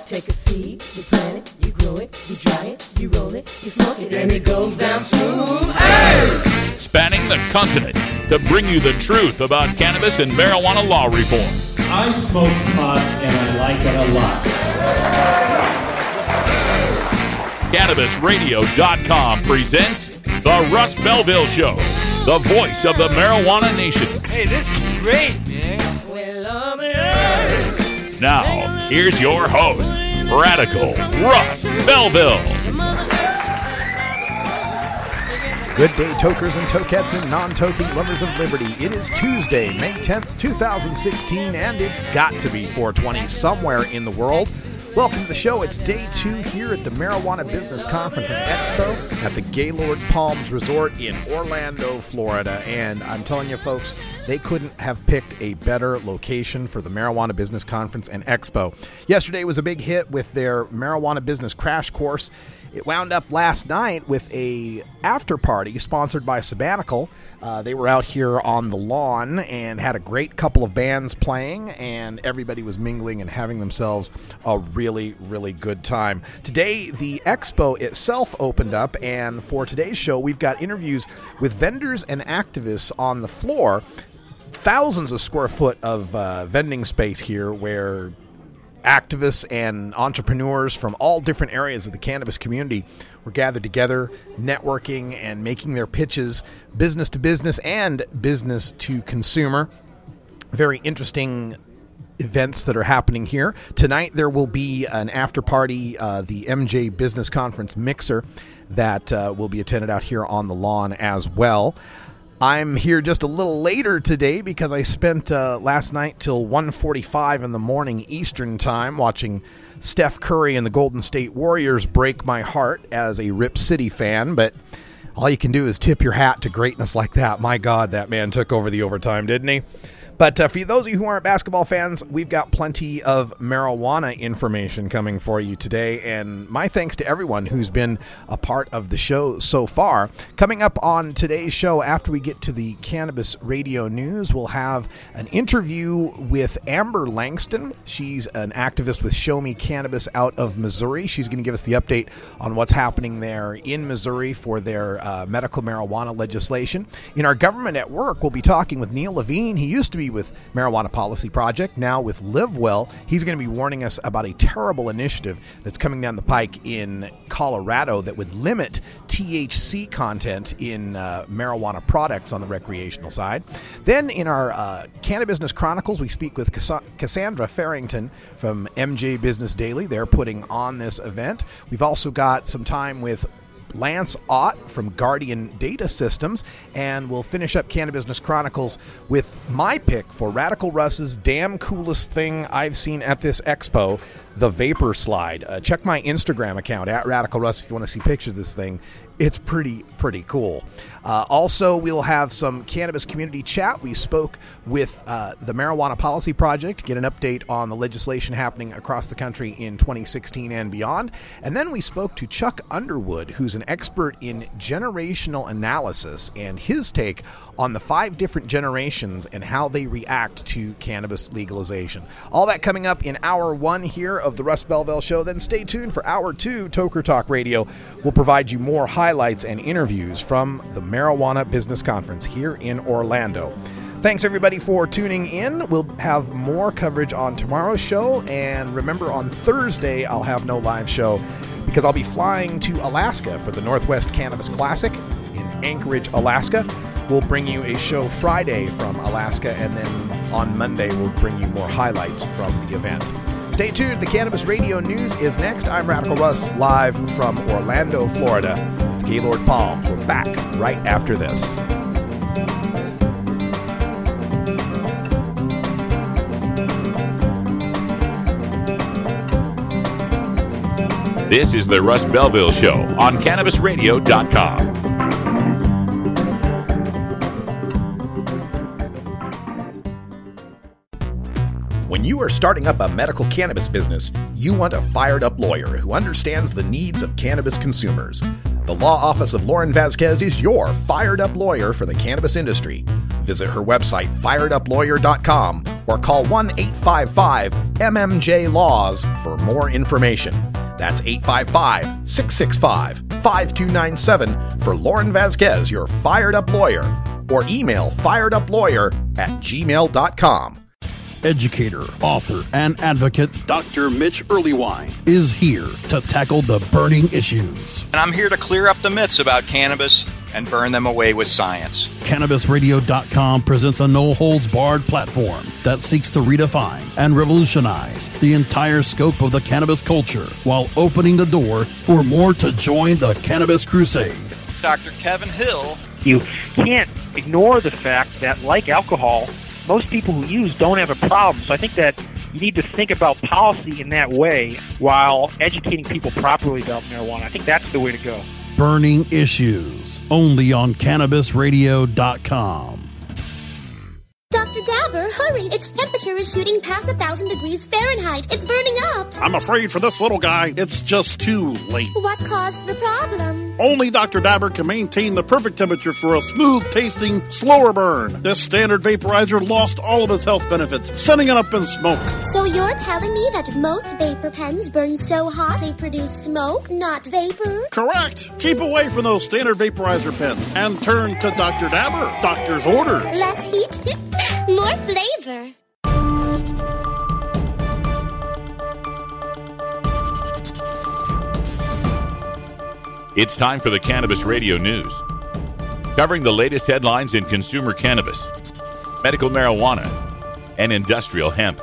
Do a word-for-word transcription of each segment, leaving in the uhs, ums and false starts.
Take a seed, you plant it, you grow it, you dry it, you roll it, you smoke it, and it goes down smooth. Hey! Spanning the continent to bring you the truth about cannabis and marijuana law reform. I smoke pot and I like it a lot. Cannabis Radio dot com presents The Russ Belville Show, the voice of the marijuana nation. Hey, this is great, man. Now, here's your host, Radical Russ Belville. Good day, tokers and tokettes and non-toking lovers of liberty. It is Tuesday, May tenth, twenty sixteen, and it's got to be four twenty somewhere in the world. Welcome to the show. It's day two here at the Marijuana Business Conference and Expo at the Gaylord Palms Resort in Orlando, Florida. And I'm telling you, folks, they couldn't have picked a better location for the Marijuana Business Conference and Expo. Yesterday was a big hit with their Marijuana Business Crash Course. It wound up last night with a after party sponsored by Sabbatical. Uh, they were out here on the lawn and had a great couple of bands playing, and everybody was mingling and having themselves a really, really good time. Today, the expo itself opened up, and for today's show, we've got interviews with vendors and activists on the floor. Thousands of square foot of uh, vending space here where activists and entrepreneurs from all different areas of the cannabis community were gathered together, networking and making their pitches business to business and business to consumer. Very interesting events that are happening here. Tonight there will be an after party, uh, the M J Business Conference Mixer that uh, will be attended out here on the lawn as well. I'm here just a little later today because I spent uh, last night till one forty-five in the morning Eastern time watching Steph Curry and the Golden State Warriors break my heart as a Rip City fan, but all you can do is tip your hat to greatness like that. My God, that man took over the overtime, didn't he? But uh, for those of you who aren't basketball fans, we've got plenty of marijuana information coming for you today. And my thanks to everyone who's been a part of the show so far. Coming up on today's show, after we get to the Cannabis Radio News, we'll have an interview with Amber Langston. She's an activist with Show Me Cannabis out of Missouri. She's going to give us the update on what's happening there in Missouri for their uh, medical marijuana legislation. In our government at work, we'll be talking with Neil Levine. He used to be with Marijuana Policy Project, now with Live Well. He's going to be warning us about a terrible initiative that's coming down the pike in Colorado that would limit T H C content in uh, marijuana products on the recreational side. Then in our uh, Cannabusiness Chronicles, we speak with Cass- Cassandra Farrington from M J Business Daily. They're putting on this event. We've also got some time with Lance Ott from Guardian Data Systems, and we'll finish up Cannabusiness Chronicles with my pick for Radical Russ's damn coolest thing I've seen at this expo, the Vapor Slide. Uh, check my Instagram account, at Radical Russ, if you want to see pictures of this thing. It's pretty, pretty cool. Uh, also, we'll have some cannabis community chat. We spoke with uh, the Marijuana Policy Project to get an update on the legislation happening across the country in twenty sixteen and beyond. And then we spoke to Chuck Underwood, who's an expert in generational analysis, and his take on the five different generations and how they react to cannabis legalization. All that coming up in hour one here of the Russ Belville Show. Then stay tuned for hour two. Toker Talk Radio will provide you more highlights and interviews from the Marijuana Business Conference here in Orlando. Thanks, everybody, for tuning in. We'll have more coverage on tomorrow's show. And remember, on Thursday, I'll have no live show because I'll be flying to Alaska for the Northwest Cannabis Classic in Anchorage, Alaska. We'll bring you a show Friday from Alaska, and then on Monday, we'll bring you more highlights from the event. Stay tuned. The Cannabis Radio News is next. I'm Radical Russ, live from Orlando, Florida. The Gaylord Palms. We're back right after this. This is the Russ Belville Show on Cannabis Radio dot com. When you are starting up a medical cannabis business, you want a fired-up lawyer who understands the needs of cannabis consumers. The law office of Lauren Vasquez is your fired-up lawyer for the cannabis industry. Visit her website, fired up lawyer dot com, or call one eight five five M M J Laws for more information. That's eight five five, six six five, five two nine seven for Lauren Vasquez, your fired up lawyer, or email fireduplawyer at gmail dot com. Educator, author, and advocate Doctor Mitch Earlywine is here to tackle the burning issues. And I'm here to clear up the myths about cannabis and burn them away with science. Cannabis Radio dot com presents a no-holds-barred platform that seeks to redefine and revolutionize the entire scope of the cannabis culture while opening the door for more to join the Cannabis Crusade. Doctor Kevin Hill. You can't ignore the fact that, like alcohol, most people who use don't have a problem. So I think that you need to think about policy in that way while educating people properly about marijuana. I think that's the way to go. Burning Issues, only on Cannabis Radio dot com. Doctor Dabber, hurry! Its temperature is shooting past a thousand degrees Fahrenheit. It's burning up. I'm afraid for this little guy, it's just too late. What caused the problem? Only Doctor Dabber can maintain the perfect temperature for a smooth-tasting, slower burn. This standard vaporizer lost all of its health benefits, sending it up in smoke. So you're telling me that most vapor pens burn so hot they produce smoke, not vapor? Correct. Keep away from those standard vaporizer pens and turn to Doctor Dabber. Doctor's orders. Less heat, more flavor. It's time for the Cannabis Radio News, covering the latest headlines in consumer cannabis, medical marijuana, and industrial hemp.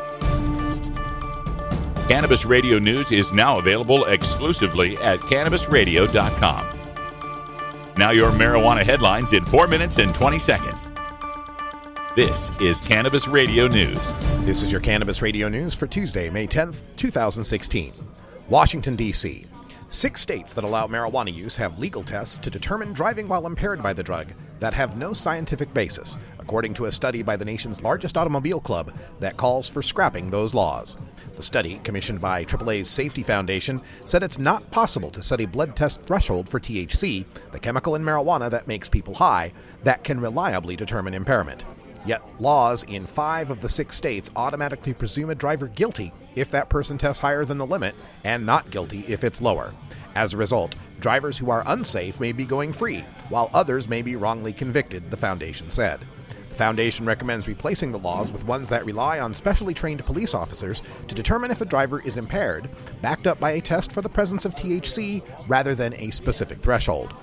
Cannabis Radio News is now available exclusively at Cannabis Radio dot com. Now your marijuana headlines in four minutes and twenty seconds. This is Cannabis Radio News. This is your Cannabis Radio News for Tuesday, May tenth, twenty sixteen. Washington, D C Six states that allow marijuana use have legal tests to determine driving while impaired by the drug that have no scientific basis, according to a study by the nation's largest automobile club that calls for scrapping those laws. The study, commissioned by triple A's Safety Foundation, said it's not possible to set a blood test threshold for T H C, the chemical in marijuana that makes people high, that can reliably determine impairment. Yet laws in five of the six states automatically presume a driver guilty if that person tests higher than the limit, and not guilty if it's lower. As a result, drivers who are unsafe may be going free, while others may be wrongly convicted, the foundation said. The foundation recommends replacing the laws with ones that rely on specially trained police officers to determine if a driver is impaired, backed up by a test for the presence of T H C rather than a specific threshold.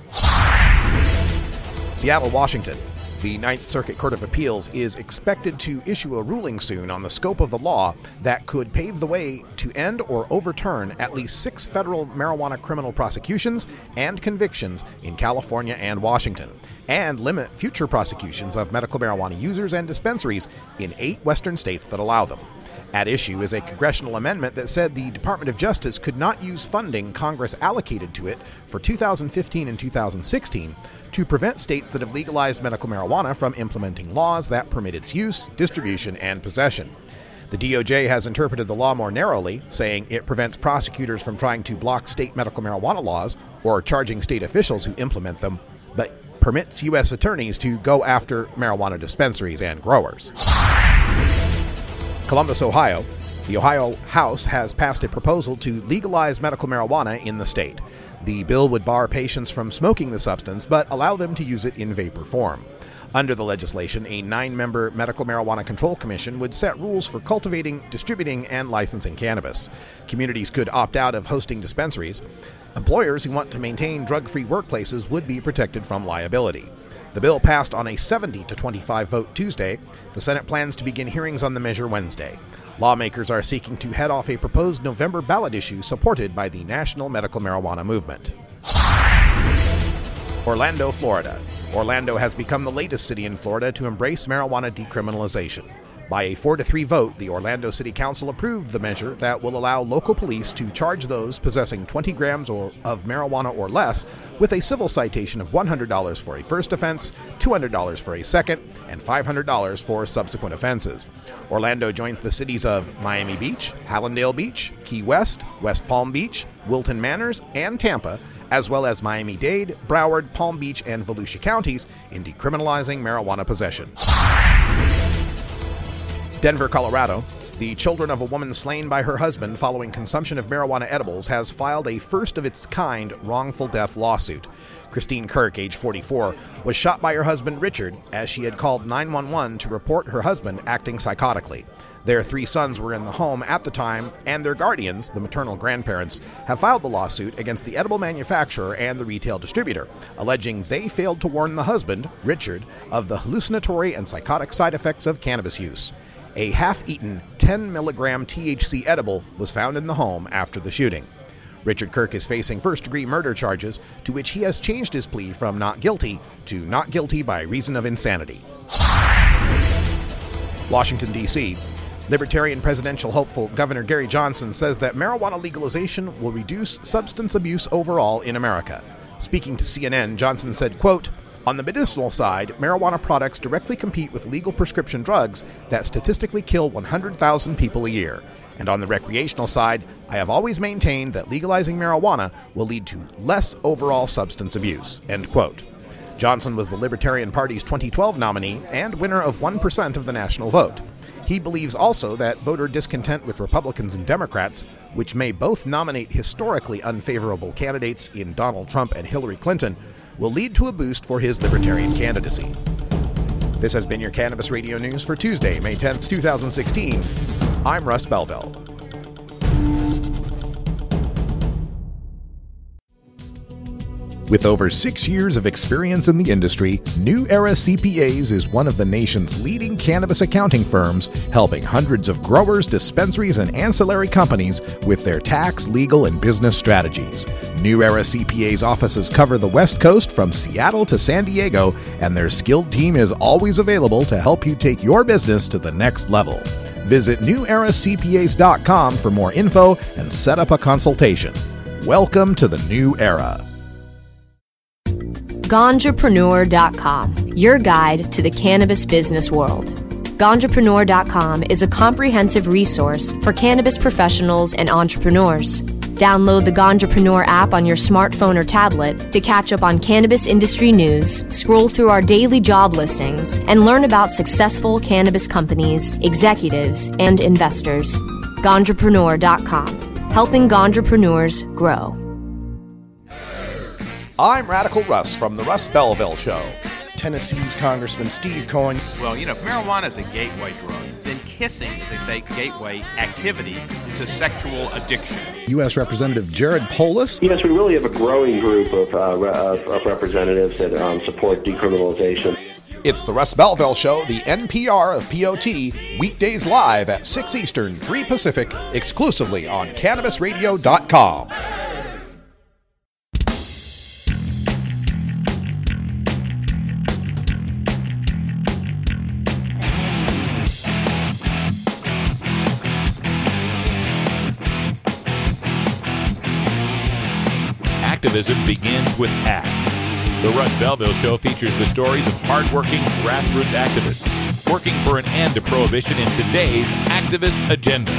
Seattle, Washington. The Ninth Circuit Court of Appeals is expected to issue a ruling soon on the scope of the law that could pave the way to end or overturn at least six federal marijuana criminal prosecutions and convictions in California and Washington, and limit future prosecutions of medical marijuana users and dispensaries in eight western states that allow them. At issue is a congressional amendment that said the Department of Justice could not use funding Congress allocated to it for two thousand fifteen and two thousand sixteen to prevent states that have legalized medical marijuana from implementing laws that permit its use, distribution, and possession. The D O J has interpreted the law more narrowly, saying it prevents prosecutors from trying to block state medical marijuana laws or charging state officials who implement them, but permits U S attorneys to go after marijuana dispensaries and growers. Columbus, Ohio. The Ohio House has passed a proposal to legalize medical marijuana in the state. The bill would bar patients from smoking the substance, but allow them to use it in vapor form. Under the legislation, a nine-member Medical Marijuana Control Commission would set rules for cultivating, distributing, and licensing cannabis. Communities could opt out of hosting dispensaries. Employers who want to maintain drug-free workplaces would be protected from liability. The bill passed on a seventy to twenty-five vote Tuesday. The Senate plans to begin hearings on the measure Wednesday. Lawmakers are seeking to head off a proposed November ballot issue supported by the National Medical Marijuana Movement. Orlando, Florida. Orlando has become the latest city in Florida to embrace marijuana decriminalization. By a four to three vote, the Orlando City Council approved the measure that will allow local police to charge those possessing twenty grams or of marijuana or less with a civil citation of one hundred dollars for a first offense, two hundred dollars for a second, and five hundred dollars for subsequent offenses. Orlando joins the cities of Miami Beach, Hallandale Beach, Key West, West Palm Beach, Wilton Manors, and Tampa, as well as Miami-Dade, Broward, Palm Beach, and Volusia counties in decriminalizing marijuana possession. Denver, Colorado. The children of a woman slain by her husband following consumption of marijuana edibles has filed a first-of-its-kind wrongful death lawsuit. Christine Kirk, age forty-four, was shot by her husband Richard as she had called nine one one to report her husband acting psychotically. Their three sons were in the home at the time, and their guardians, the maternal grandparents, have filed the lawsuit against the edible manufacturer and the retail distributor, alleging they failed to warn the husband, Richard, of the hallucinatory and psychotic side effects of cannabis use. A half-eaten ten milligram T H C edible was found in the home after the shooting. Richard Kirk is facing first-degree murder charges, to which he has changed his plea from not guilty to not guilty by reason of insanity. Washington, D C Libertarian presidential hopeful Governor Gary Johnson says that marijuana legalization will reduce substance abuse overall in America. Speaking to C N N, Johnson said, quote, "On the medicinal side, marijuana products directly compete with legal prescription drugs that statistically kill one hundred thousand people a year. And on the recreational side, I have always maintained that legalizing marijuana will lead to less overall substance abuse." End quote. Johnson was the Libertarian Party's twenty twelve nominee and winner of one percent of the national vote. He believes also that voter discontent with Republicans and Democrats, which may both nominate historically unfavorable candidates in Donald Trump and Hillary Clinton, will lead to a boost for his Libertarian candidacy. This has been your Cannabis Radio News for Tuesday, May tenth, twenty sixteen. I'm Russ Belville. With over six years of experience in the industry, New Era C P As is one of the nation's leading cannabis accounting firms, helping hundreds of growers, dispensaries, and ancillary companies with their tax, legal, and business strategies. New Era C P A's offices cover the West Coast from Seattle to San Diego, and their skilled team is always available to help you take your business to the next level. Visit new era c p a s dot com for more info and set up a consultation. Welcome to the new era. Ganjapreneur dot com, your guide to the cannabis business world. Ganjapreneur dot com is a comprehensive resource for cannabis professionals and entrepreneurs. Download the Ganjapreneur app on your smartphone or tablet to catch up on cannabis industry news, scroll through our daily job listings, and learn about successful cannabis companies, executives, and investors. Ganjapreneur dot com, helping Ganjapreneurs grow. I'm Radical Russ from The Russ Belville Show. Tennessee's Congressman Steve Cohen. Well, you know, if marijuana is a gateway drug, then kissing is a gateway activity to sexual addiction. U S Representative Jared Polis. Yes, we really have a growing group of, uh, re- of, of representatives that um, support decriminalization. It's The Russ Belville Show, the N P R of P O T, weekdays live at six Eastern, three Pacific, exclusively on Cannabis Radio dot com. Activism begins with ACT. The Russ Belville Show features the stories of hardworking grassroots activists working for an end to prohibition in today's activist agenda.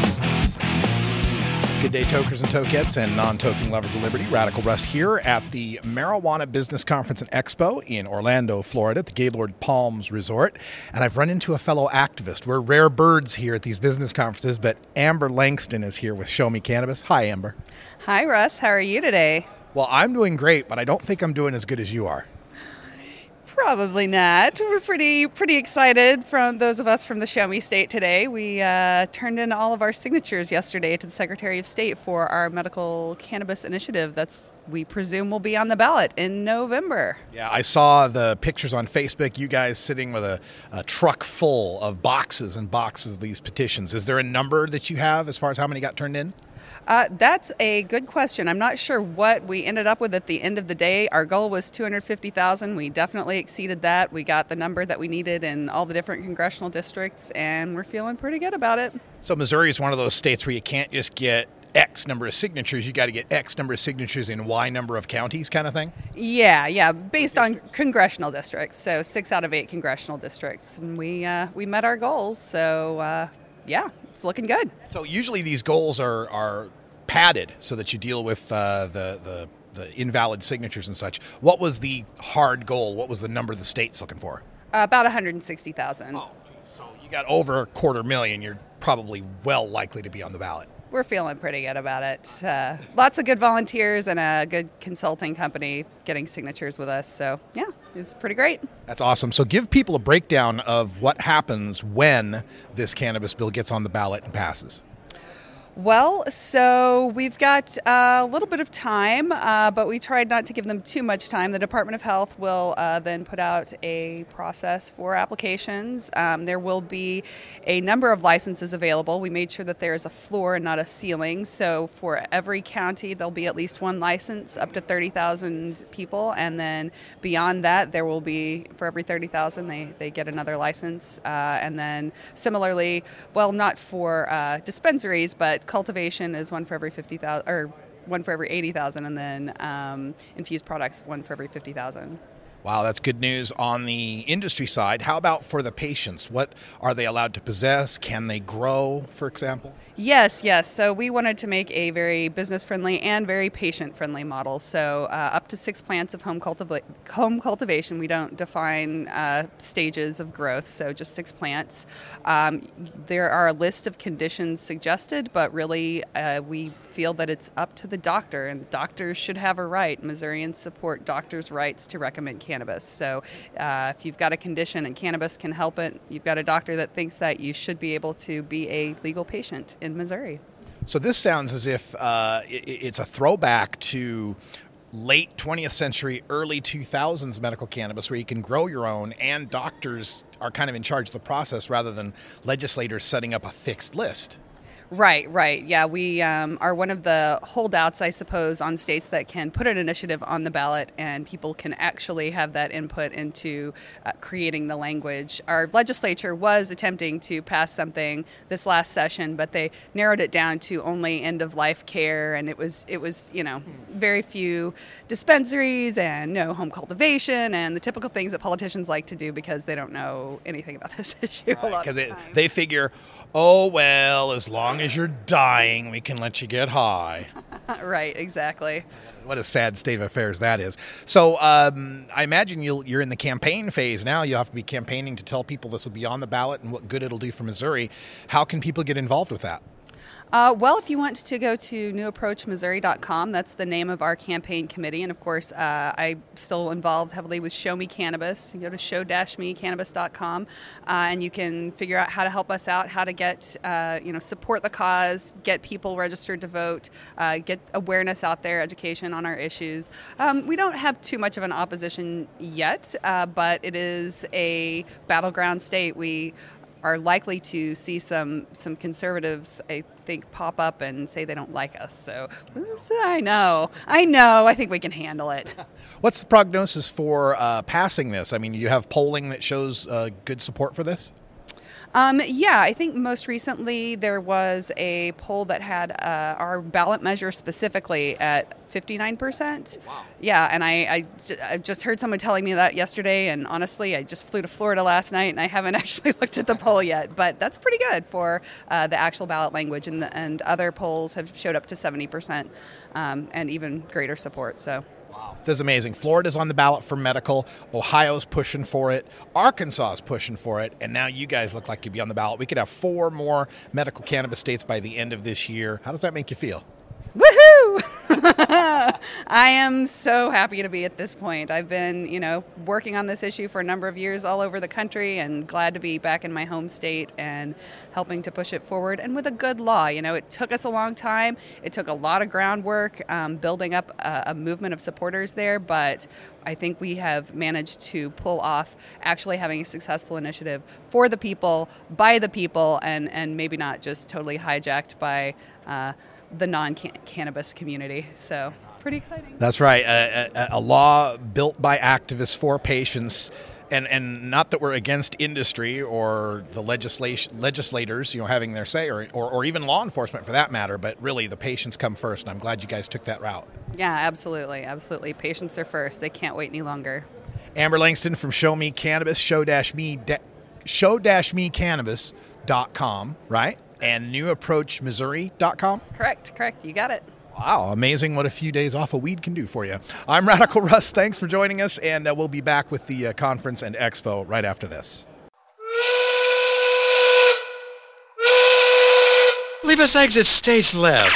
Good day, tokers and tokettes and non-toking lovers of liberty. Radical Russ here at the Marijuana Business Conference and Expo in Orlando, Florida, at the Gaylord Palms Resort. And I've run into a fellow activist. We're rare birds here at these business conferences, but Amber Langston is here with Show Me Cannabis. Hi, Amber. Hi, Russ. How are you today? Well, I'm doing great, but I don't think I'm doing as good as you are. Probably not. We're pretty pretty excited from those of us from the Show Me State today. We uh, turned in all of our signatures yesterday to the Secretary of State for our medical cannabis initiative that's, we presume, will be on the ballot in November. Yeah, I saw the pictures on Facebook, you guys sitting with a, a truck full of boxes and boxes of these petitions. Is there a number that you have as far as how many got turned in? Uh, that's a good question. I'm not sure what we ended up with at the end of the day. Our goal was two hundred fifty thousand. We definitely exceeded that. We got the number that we needed in all the different congressional districts, and we're feeling pretty good about it. So Missouri is one of those states where you can't just get X number of signatures. You got to get X number of signatures in Y number of counties kind of thing? Yeah, yeah, based on congressional districts. So six out of eight congressional districts. And we, uh, we met our goals, so uh, yeah, it's looking good. So usually these goals are, are padded so that you deal with uh, the, the the invalid signatures and such. What was the hard goal? What was the number the state's looking for? Uh, about one hundred sixty thousand. Oh, geez. So you You got over a quarter million, you're probably well likely to be on the ballot. We're feeling pretty good about it. Uh, lots of good volunteers and a good consulting company getting signatures with us. So, yeah, it's pretty great. That's awesome. So give people a breakdown of what happens when this cannabis bill gets on the ballot and passes. Well, so we've got a little bit of time, uh, but we tried not to give them too much time. The Department of Health will uh, then put out a process for applications. Um, there will be a number of licenses available. We made sure that there is a floor and not a ceiling. So for every county, there'll be at least one license up to thirty thousand people. And then beyond that, there will be, for every thirty thousand, they, they get another license. Uh, and then similarly, well, not for uh, dispensaries, but cultivation is one for every fifty thousand, or one for every eighty thousand, and then um, infused products one for every fifty thousand. Wow, that's good news on the industry side. How about for the patients? What are they allowed to possess? Can they grow, for example? Yes, yes. So we wanted to make a very business-friendly and very patient-friendly model. So uh, up to six plants of home, cultiva- home cultivation. We don't define uh, stages of growth, so just six plants. Um, there are a list of conditions suggested, but really uh, we feel that it's up to the doctor, and doctors should have a right. Missourians support doctors' rights to recommend cannabis. So uh, if you've got a condition and cannabis can help it, you've got a doctor that thinks that you should be able to be a legal patient in Missouri. So this sounds as if uh, it, it's a throwback to late twentieth century, early two thousands medical cannabis, where you can grow your own and doctors are kind of in charge of the process rather than legislators setting up a fixed list. Right, right. Yeah, we um, are one of the holdouts, I suppose, on states that can put an initiative on the ballot and people can actually have that input into uh, creating the language. Our legislature was attempting to pass something this last session, but they narrowed it down to only end-of-life care, and it was, it was, you know, very few dispensaries and no home cultivation and the typical things that politicians like to do because they don't know anything about this issue a lot of They, times. they figure, oh, well, as long as you're dying, we can let you get high. Right, exactly. What a sad state of affairs that is. So um, I imagine you'll, you're in the campaign phase now. You'll have to be campaigning to tell people this will be on the ballot and what good it'll do for Missouri. How can people get involved with that? Uh, well, if you want to go to new approach missouri dot com, that's the name of our campaign committee. And of course, uh, I'm still involved heavily with Show Me Cannabis. You go to show dash me cannabis dot com uh, and you can figure out how to help us out, how to get, uh, you know, support the cause, get people registered to vote, uh, get awareness out there, education on our issues. Um, we don't have too much of an opposition yet, uh, but it is a battleground state. We are likely to see some some conservatives, I think, pop up and say they don't like us. So I know, I know, I think we can handle it. What's the prognosis for uh, passing this? I mean, you have polling that shows uh, good support for this? Um, yeah, I think most recently there was a poll that had uh, our ballot measure specifically at fifty-nine percent. Wow. Yeah, and I, I, I just heard someone telling me that yesterday, and honestly, I just flew to Florida last night, and I haven't actually looked at the poll yet, but that's pretty good for uh, the actual ballot language, and, the, and other polls have showed up to seventy percent um, and even greater support, so... This is amazing. Florida's on the ballot for medical. Ohio's pushing for it. Arkansas is pushing for it. And now you guys look like you'd be on the ballot. We could have four more medical cannabis states by the end of this year. How does that make you feel? Woohoo! I am so happy to be at this point. I've been, you know, working on this issue for a number of years all over the country and glad to be back in my home state and helping to push it forward. And with a good law, you know, it took us a long time. It took a lot of groundwork um, building up a, a movement of supporters there, but I think we have managed to pull off actually having a successful initiative for the people, by the people, and, and maybe not just totally hijacked by uh, the non-cannabis community. So pretty exciting. That's right. A, a, a law built by activists for patients. And and not that we're against industry or the legislation legislators, you know, having their say, or, or or even law enforcement for that matter, but really the patients come first, and I'm glad you guys took that route. Yeah, absolutely, absolutely. Patients are first. They can't wait any longer. Amber Langston from Show Me Cannabis, show dash me da- show dash me cannabis dot com, right? And new approach missouri dot com? Correct, correct. You got it. Wow, amazing what a few days off of weed can do for you. I'm Radical Russ. Thanks for joining us, and uh, we'll be back with the uh, conference and expo right after this. Leave us exit stage left.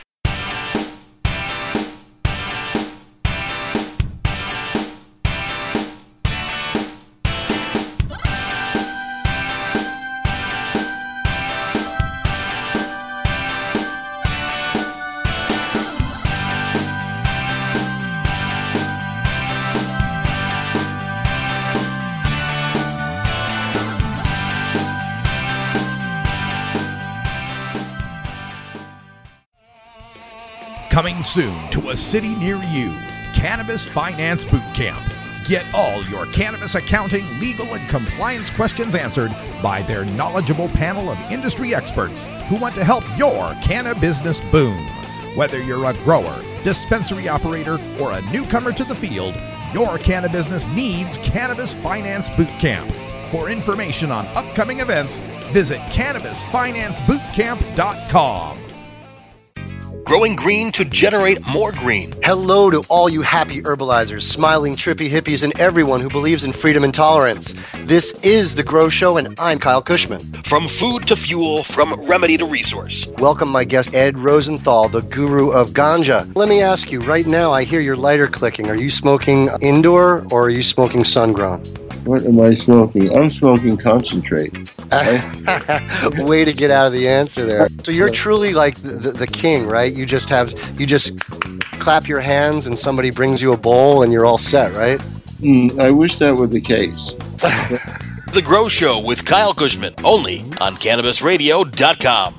Coming soon to a city near you, Cannabis Finance Boot Camp. Get all your cannabis accounting, legal, and compliance questions answered by their knowledgeable panel of industry experts who want to help your canna business boom. Whether you're a grower, dispensary operator, or a newcomer to the field, your canna business needs Cannabis Finance Boot Camp. For information on upcoming events, visit cannabis finance boot camp dot com. Growing green to generate more green. Hello to all you happy herbalizers, smiling trippy hippies, and everyone who believes in freedom and tolerance. This is The Grow Show, and I'm Kyle Cushman. From food to fuel, from remedy to resource. Welcome my guest, Ed Rosenthal, the guru of ganja. Let me ask you, right now I hear your lighter clicking. Are you smoking indoor or are you smoking sun-grown? What am I smoking? I'm smoking concentrate. Way to get out of the answer there. So you're truly like the, the, the king, right? You just have, you just clap your hands and somebody brings you a bowl and you're all set, right? Mm, I wish that were the case. The Grow Show with Kyle Cushman, only on cannabis radio dot com.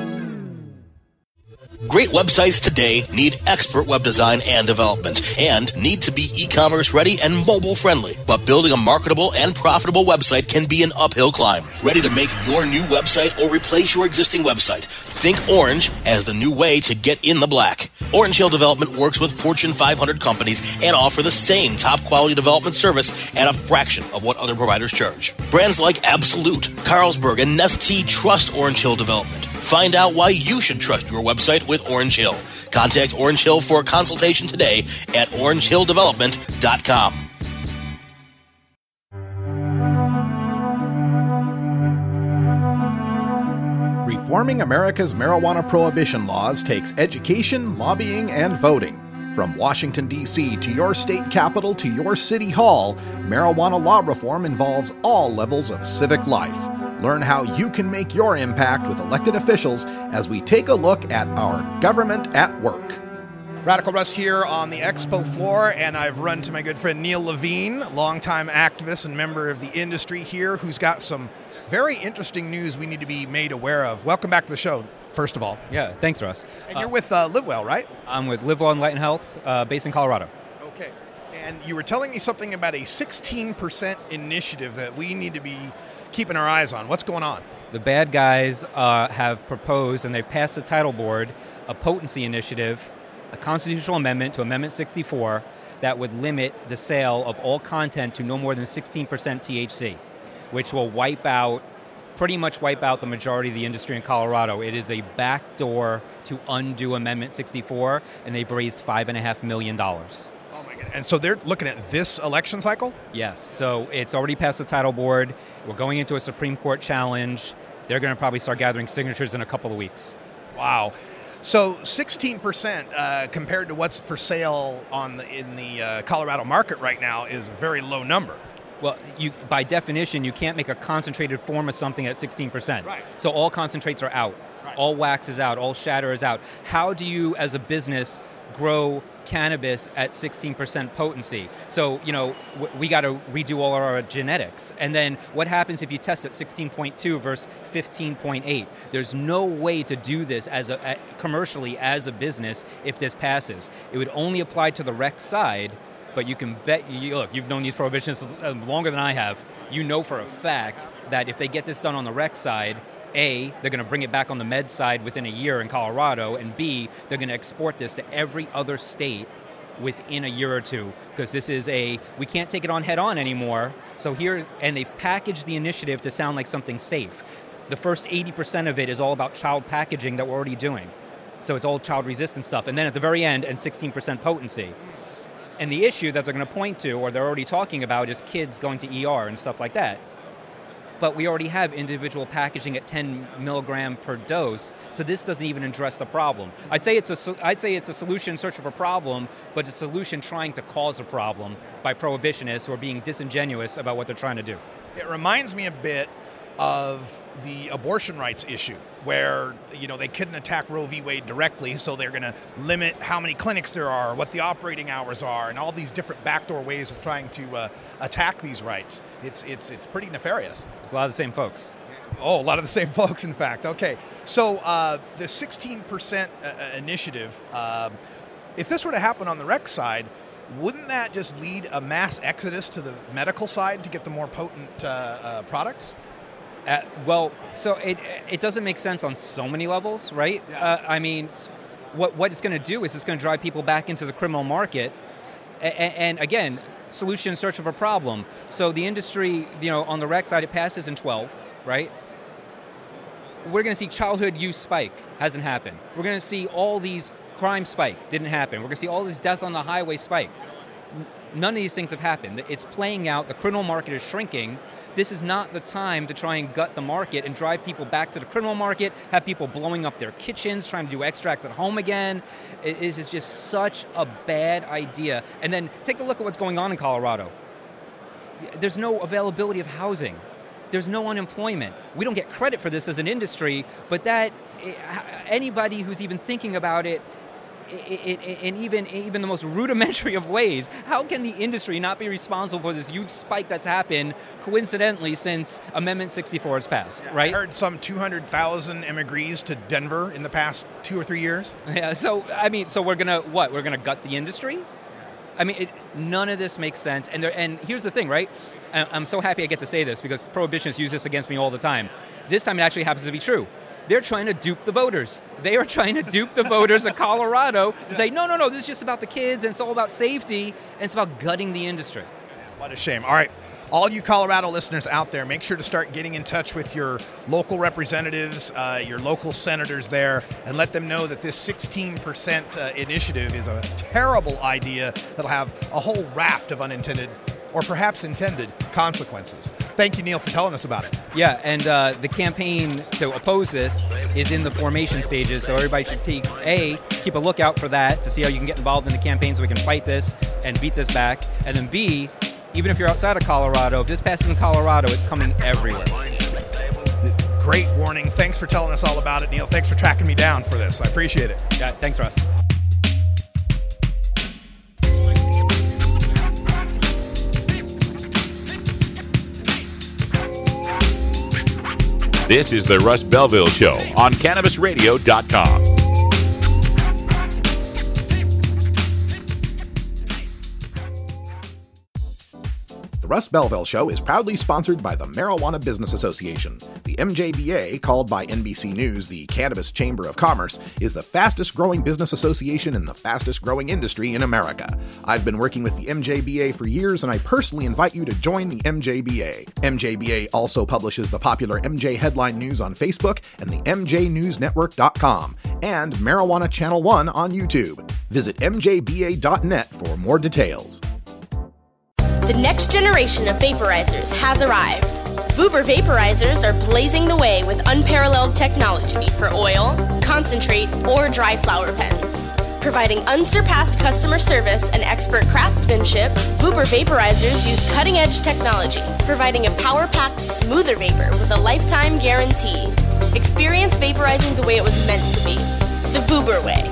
Great websites today need expert web design and development and need to be e-commerce ready and mobile friendly. But building a marketable and profitable website can be an uphill climb. Ready to make your new website or replace your existing website? Think Orange as the new way to get in the black. Orange Hill Development works with Fortune five hundred companies and offer the same top quality development service at a fraction of what other providers charge. Brands like Absolute, Carlsberg, and Nestea trust Orange Hill Development. Find out why you should trust your website with Orange Hill. Contact Orange Hill for a consultation today at orange hill development dot com. Reforming America's marijuana prohibition laws takes education, lobbying, and voting. From Washington, D C to your state capital to your city hall, marijuana law reform involves all levels of civic life. Learn how you can make your impact with elected officials as we take a look at our government at work. Radical Russ here on the expo floor, and I've run to my good friend Neil Levine, longtime activist and member of the industry here, who's got some very interesting news we need to be made aware of. Welcome back to the show, first of all. Yeah, thanks, Russ. And you're uh, with uh, LiveWell, right? I'm with LiveWell and Light and Health, uh, based in Colorado. Okay. And you were telling me something about a sixteen percent initiative that we need to be keeping our eyes on. What's going on? The bad guys uh, have proposed, and they passed the title board, a potency initiative, a constitutional amendment to Amendment sixty-four that would limit the sale of all content to no more than sixteen percent T H C, which will wipe out, pretty much wipe out the majority of the industry in Colorado. It is a backdoor to undo Amendment sixty-four, and they've raised five point five million dollars. Oh my God. And so they're looking at this election cycle? Yes. So it's already passed the title board. We're going into a Supreme Court challenge. They're going to probably start gathering signatures in a couple of weeks. Wow. So sixteen percent uh, compared to what's for sale on the, in the uh, Colorado market right now is a very low number. Well, you, by definition, you can't make a concentrated form of something at sixteen percent. Right. So all concentrates are out. Right. All wax is out. All shatter is out. How do you, as a business, grow cannabis at sixteen percent potency? So, you know, w- we got to redo all our genetics. And then what happens if you test at sixteen point two versus fifteen point eight? There's no way to do this as a, a commercially as a business if this passes. It would only apply to the rec side, but you can bet, you, look, you've known these prohibitions longer than I have. You know for a fact that if they get this done on the rec side, A, they're going to bring it back on the med side within a year in Colorado, and B, they're going to export this to every other state within a year or two, because this is a, we can't take it on head on anymore. So here, and they've packaged the initiative to sound like something safe. The first eighty percent of it is all about child packaging that we're already doing. So it's all child resistant stuff. And then at the very end, and sixteen percent potency. And the issue that they're going to point to, or they're already talking about, is kids going to E R and stuff like that. but we already have individual packaging at ten milligram per dose, so this doesn't even address the problem. I'd say it's a, I'd say it's a solution in search of a problem, but a solution trying to cause a problem by prohibitionists who are being disingenuous about what they're trying to do. It reminds me a bit of the abortion rights issue, where you know they couldn't attack Roe v. Wade directly, so they're going to limit how many clinics there are, what the operating hours are, and all these different backdoor ways of trying to uh, attack these rights. It's it's it's pretty nefarious. It's a lot of the same folks. Oh, a lot of the same folks, in fact. Okay, so uh, the sixteen percent uh, initiative, uh, if this were to happen on the rec side, wouldn't that just lead a mass exodus to the medical side to get the more potent uh, uh, products? Uh, well, so it it doesn't make sense on so many levels, right? Yeah. Uh, I mean, what what it's going to do is it's going to drive people back into the criminal market, and, and again, solution in search of a problem. So the industry, you know, on the rec side, it passes in twelve, right? We're going to see childhood use spike, hasn't happened. We're going to see all these crime spike, didn't happen. We're going to see all this death on the highway spike. None of these things have happened. It's playing out. The criminal market is shrinking. This is not the time to try and gut the market and drive people back to the criminal market, have people blowing up their kitchens, trying to do extracts at home again. It is just such a bad idea. And then take a look at what's going on in Colorado. There's no availability of housing. There's no unemployment. We don't get credit for this as an industry, but that anybody who's even thinking about it, in even even the most rudimentary of ways, how can the industry not be responsible for this huge spike that's happened coincidentally since Amendment sixty-four has passed, right? I heard some two hundred thousand emigres to Denver in the past two or three years. Yeah, so, I mean, so we're going to, what, we're going to gut the industry? I mean, it, none of this makes sense. And there, and here's the thing, right? I'm so happy I get to say this because prohibitionists use this against me all the time. This time it actually happens to be true. They're trying to dupe the voters. They are trying to dupe the voters of Colorado to say, no, no, no, this is just about the kids, and it's all about safety, and it's about gutting the industry. What a shame. All right, all you Colorado listeners out there, make sure to start getting in touch with your local representatives, uh, your local senators there, and let them know that this sixteen percent uh, initiative is a terrible idea that'll have a whole raft of unintended or perhaps intended consequences. Thank you, Neil, for telling us about it. Yeah, and uh, the campaign to oppose this is in the formation stages, so everybody should take, A, keep a lookout for that to see how you can get involved in the campaign so we can fight this and beat this back, and then B, even if you're outside of Colorado, if this passes in Colorado, it's coming everywhere. Great warning. Thanks for telling us all about it, Neil. Thanks for tracking me down for this. I appreciate it. Yeah, thanks, Russ. This is the Russ Belville Show on Cannabis Radio dot com. The Russ Belville Show is proudly sponsored by the Marijuana Business Association. The M J B A, called by N B C News the Cannabis Chamber of Commerce, is the fastest growing business association in the fastest growing industry in America. I've been working with the M J B A for years, and I personally invite you to join the M J B A. M J B A also publishes the popular M J Headline News on Facebook and the M J News Network dot com and Marijuana Channel one on YouTube. Visit M J B A dot net for more details. The next generation of vaporizers has arrived. Vuber vaporizers are blazing the way with unparalleled technology for oil, concentrate, or dry flower pens. Providing unsurpassed customer service and expert craftsmanship, Vuber vaporizers use cutting-edge technology, providing a power-packed, smoother vapor with a lifetime guarantee. Experience vaporizing the way it was meant to be. The Vuber way.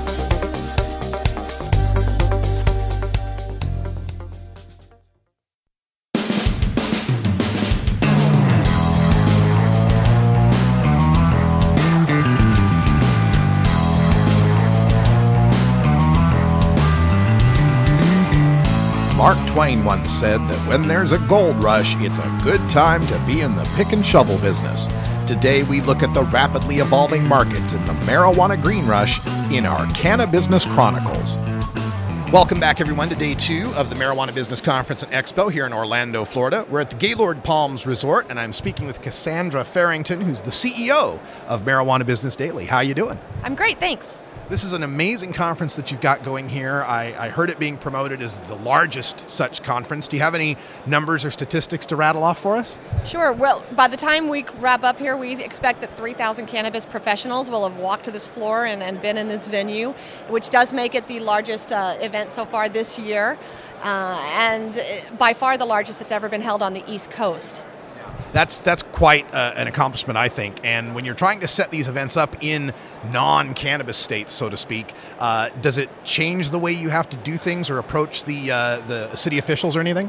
Mark Twain once said that when there's a gold rush, it's a good time to be in the pick and shovel business. Today we look at the rapidly evolving markets in the marijuana green rush in our Canna Business Chronicles. Welcome back, everyone, to day two of the Marijuana Business Conference and Expo here in Orlando, Florida. We're at the Gaylord Palms Resort, and I'm speaking with Cassandra Farrington, who's the C E O of Marijuana Business Daily. How you doing? I'm great, thanks. This is an amazing conference that you've got going here. I, I heard it being promoted as the largest such conference. Do you have any numbers or statistics to rattle off for us? Sure. Well, by the time we wrap up here, we expect that three thousand cannabis professionals will have walked to this floor and, and been in this venue, which does make it the largest uh, event so far this year, uh, and by far the largest that's ever been held on the East Coast. That's that's quite uh, an accomplishment, I think. And when you're trying to set these events up in non-cannabis states, so to speak, uh, does it change the way you have to do things or approach the uh, the city officials or anything?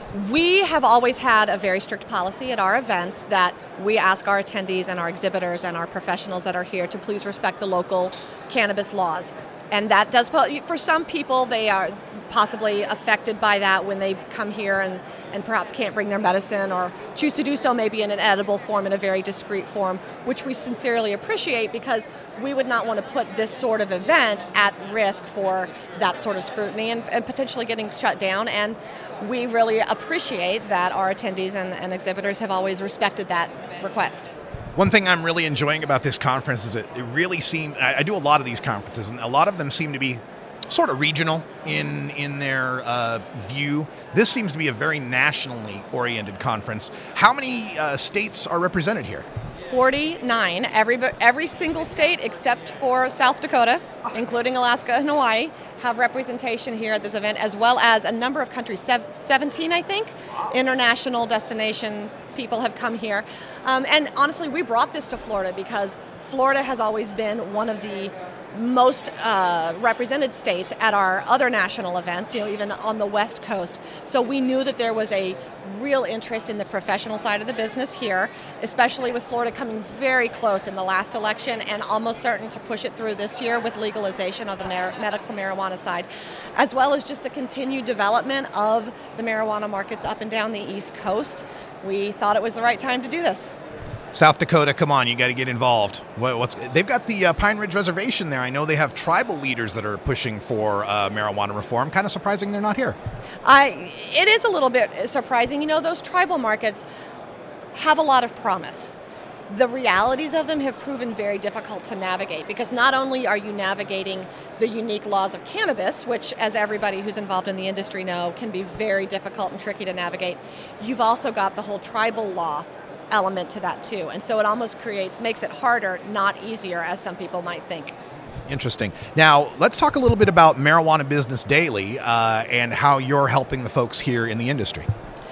We have always had a very strict policy at our events that we ask our attendees and our exhibitors and our professionals that are here to please respect the local cannabis laws. And that does, for some people, they are possibly affected by that when they come here and, and perhaps can't bring their medicine or choose to do so maybe in an edible form, in a very discreet form, which we sincerely appreciate because we would not want to put this sort of event at risk for that sort of scrutiny and, and potentially getting shut down. And we really appreciate that our attendees and, and exhibitors have always respected that request. One thing I'm really enjoying about this conference is that it really seems, I, I do a lot of these conferences, and a lot of them seem to be sort of regional in in their uh, view. This seems to be a very nationally oriented conference. How many uh, states are represented here? forty-nine. Every every single state except for South Dakota, including Alaska and Hawaii, have representation here at this event, as well as a number of countries, seventeen, I think, international destination people have come here. Um, and honestly, we brought this to Florida because Florida has always been one of the most uh, represented states at our other national events, you know, even on the West Coast. So we knew that there was a real interest in the professional side of the business here, especially with Florida coming very close in the last election and almost certain to push it through this year with legalization of the mar- medical marijuana side, as well as just the continued development of the marijuana markets up and down the East Coast. We thought it was the right time to do this. South Dakota, come on, you got to get involved. What, what's they've got the uh, Pine Ridge Reservation there. I know they have tribal leaders that are pushing for uh, marijuana reform. Kind of surprising they're not here. I, it is a little bit surprising. You know, those tribal markets have a lot of promise. The realities of them have proven very difficult to navigate because not only are you navigating the unique laws of cannabis, which, as everybody who's involved in the industry know, can be very difficult and tricky to navigate, you've also got the whole tribal law element to that too, and so it almost creates makes it harder, not easier, as some people might think. Interesting. Now let's talk a little bit about Marijuana Business Daily uh, and how you're helping the folks here in the industry.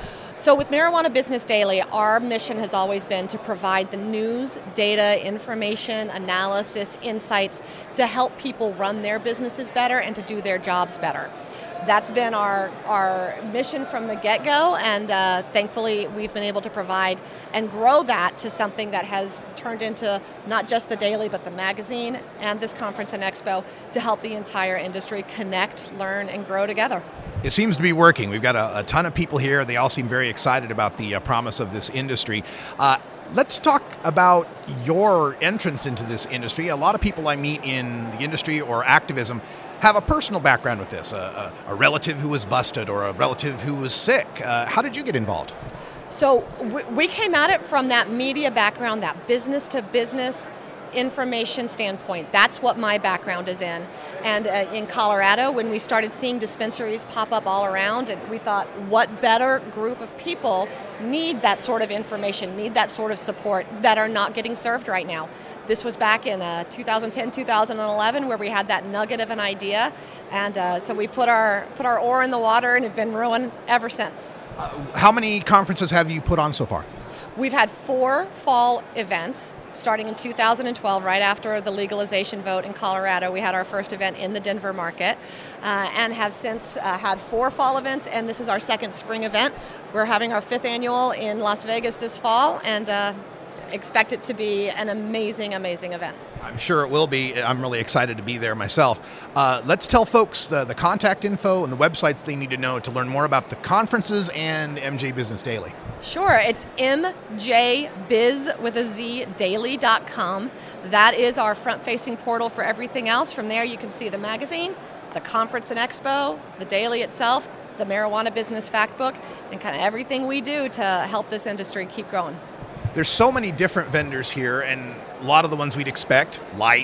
So with Marijuana Business Daily, our mission has always been to provide the news, data, information, analysis, insights to help people run their businesses better and to do their jobs better. That's been our, our mission from the get-go, and uh, thankfully we've been able to provide and grow that to something that has turned into not just the daily, but the magazine and this conference and expo to help the entire industry connect, learn, and grow together. It seems to be working. We've got a, a ton of people here. They all seem very excited about the uh, promise of this industry. Uh, Let's talk about your entrance into this industry. A lot of people I meet in the industry or activism have a personal background with this, a, a, a relative who was busted or a relative who was sick. Uh, how did you get involved? So we came at it from that media background, that business to business information standpoint. That's what my background is in. And uh, in Colorado, when we started seeing dispensaries pop up all around, and we thought, what better group of people need that sort of information, need that sort of support that are not getting served right now. This was back in uh, two thousand ten, two thousand eleven, where we had that nugget of an idea, and uh, so we put our put our oar in the water and have been rowing ever since. Uh, how many conferences have you put on so far? We've had four fall events, starting in two thousand twelve, right after the legalization vote in Colorado. We had our first event in the Denver market, uh, and have since uh, had four fall events, and this is our second spring event. We're having our fifth annual in Las Vegas this fall, and uh, expect it to be an amazing, amazing event. I'm sure it will be. I'm really excited to be there myself. Uh, let's tell folks the, the contact info and the websites they need to know to learn more about the conferences and M J Business Daily. Sure. It's M J Biz with a Z daily dot com. That is our front-facing portal for everything else. From there, you can see the magazine, the conference and expo, the daily itself, the Marijuana Business Factbook, and kind of everything we do to help this industry keep growing. There's so many different vendors here, and a lot of the ones we'd expect, lights,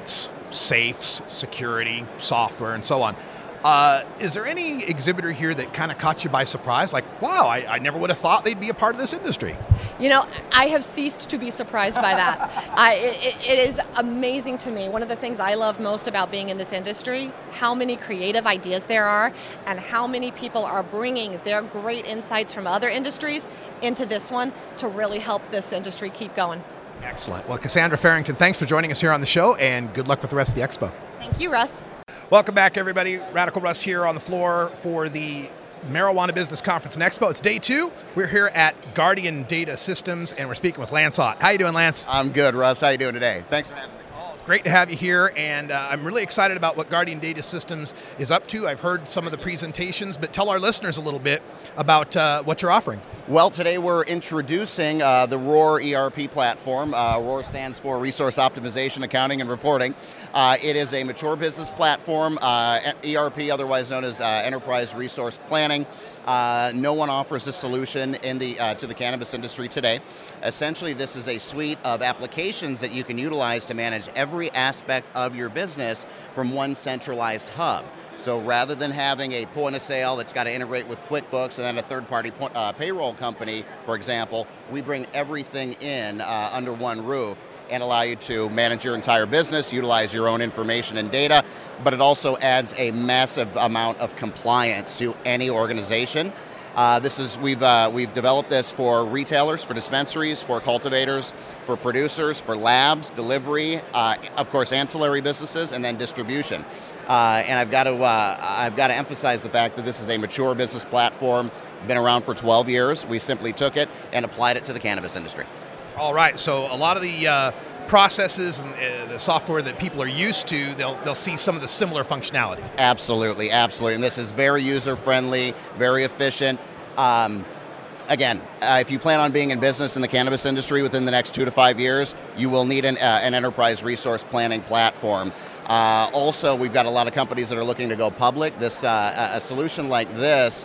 safes, security, software, and so on. Uh, is there any exhibitor here that kind of caught you by surprise? Like, wow, I, I never would have thought they'd be a part of this industry. You know, I have ceased to be surprised by that. I, it, it is amazing to me. One of the things I love most about being in this industry, how many creative ideas there are and how many people are bringing their great insights from other industries into this one to really help this industry keep going. Excellent. Well, Cassandra Farrington, thanks for joining us here on the show, and good luck with the rest of the expo. Thank you, Russ. Welcome back, everybody. Radical Russ here on the floor for the Marijuana Business Conference and Expo. It's day two. We're here at Guardian Data Systems, and we're speaking with Lance Ott. How you doing, Lance? I'm good, Russ. How you doing today? Thanks for having me. Great to have you here, and uh, I'm really excited about what Guardian Data Systems is up to. I've heard some of the presentations, but tell our listeners a little bit about uh, what you're offering. Well, today we're introducing uh, the ROAR E R P platform. Uh, ROAR stands for Resource Optimization, Accounting, and Reporting. Uh, it is a mature business platform, uh, E R P, otherwise known as uh, Enterprise Resource Planning. Uh, no one offers this solution in the uh, to the cannabis industry today. Essentially, this is a suite of applications that you can utilize to manage every aspect of your business from one centralized hub. So rather than having a point of sale that's got to integrate with QuickBooks and then a third-party po- uh, payroll company, for example, we bring everything in uh, under one roof and allow you to manage your entire business, utilize your own information and data, but it also adds a massive amount of compliance to any organization. Uh, this is we've uh, we've developed this for retailers, for dispensaries, for cultivators, for producers, for labs, delivery, uh, of course, ancillary businesses, and then distribution. Uh, and I've got to uh, I've got to emphasize the fact that this is a mature business platform, been around for twelve years. We simply took it and applied it to the cannabis industry. All right, so a lot of the uh, processes and uh, the software that people are used to, they'll they'll see some of the similar functionality. Absolutely, absolutely, and this is very user-friendly, very efficient. Um, again, uh, if you plan on being in business in the cannabis industry within the next two to five years, you will need an, uh, an enterprise resource planning platform. Uh, also, we've got a lot of companies that are looking to go public. This uh, a solution like this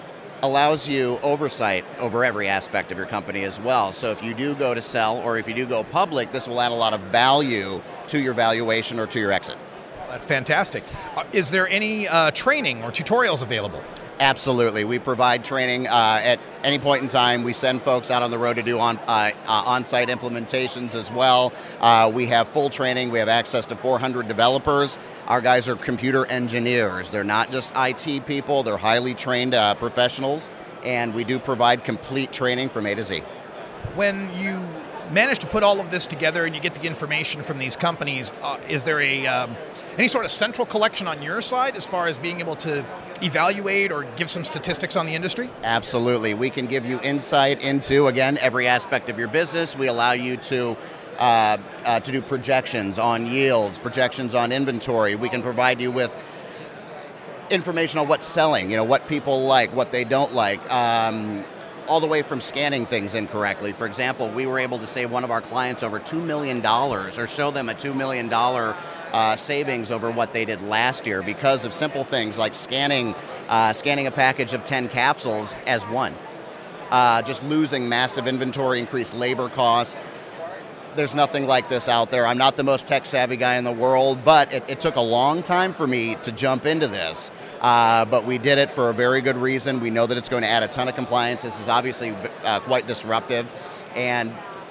allows you oversight over every aspect of your company as well. So if you do go to sell or if you do go public, this will add a lot of value to your valuation or to your exit. That's fantastic. Uh, is there any uh, training or tutorials available? Absolutely. We provide training uh, at any point in time. We send folks out on the road to do on, uh, uh, on-site implementations as well. Uh, we have full training. We have access to four hundred developers. Our guys are computer engineers. They're not just I T people. They're highly trained uh, professionals, and we do provide complete training from A to Z. When you manage to put all of this together and you get the information from these companies, uh, is there a um, any sort of central collection on your side as far as being able to evaluate or give some statistics on the industry? Absolutely. We can give you insight into, again, every aspect of your business. We allow you to uh, uh, to do projections on yields, projections on inventory. We can provide you with information on what's selling, you know, what people like, what they don't like, um, all the way from scanning things incorrectly. For example, we were able to save one of our clients over two million dollars or show them a two million dollars Uh, savings over what they did last year because of simple things like scanning uh, scanning a package of ten capsules as one. Uh, just losing massive inventory, increased labor costs. There's nothing like this out there. I'm not the most tech-savvy guy in the world, but it, it took a long time for me to jump into this. Uh, but we did it for a very good reason. We know that it's going to add a ton of compliance. This is obviously uh, quite disruptive, and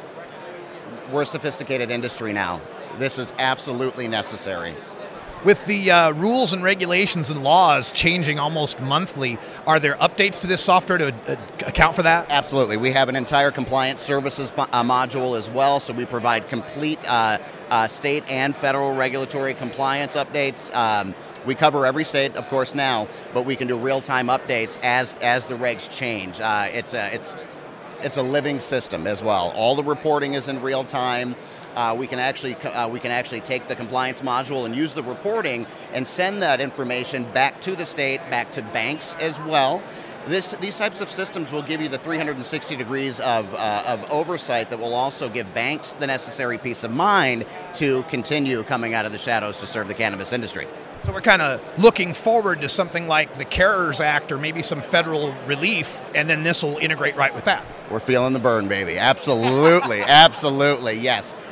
we're a sophisticated industry now. This is absolutely necessary. With the uh, rules and regulations and laws changing almost monthly, are there updates to this software to uh, account for that? Absolutely. We have an entire compliance services uh, module as well, so we provide complete uh, uh, state and federal regulatory compliance updates. Um, we cover every state, of course, now, but we can do real-time updates as as the regs change. Uh, it's a, it's it's a living system as well. All the reporting is in real time. Uh, we can actually uh, we can actually take the compliance module and use the reporting and send that information back to the state, back to banks as well. This these types of systems will give you the three hundred sixty degrees of uh, of oversight that will also give banks the necessary peace of mind to continue coming out of the shadows to serve the cannabis industry. So we're kind of looking forward to something like the CARES Act or maybe some federal relief, and then this will integrate right with that. We're feeling the burn, baby. Absolutely, absolutely, yes.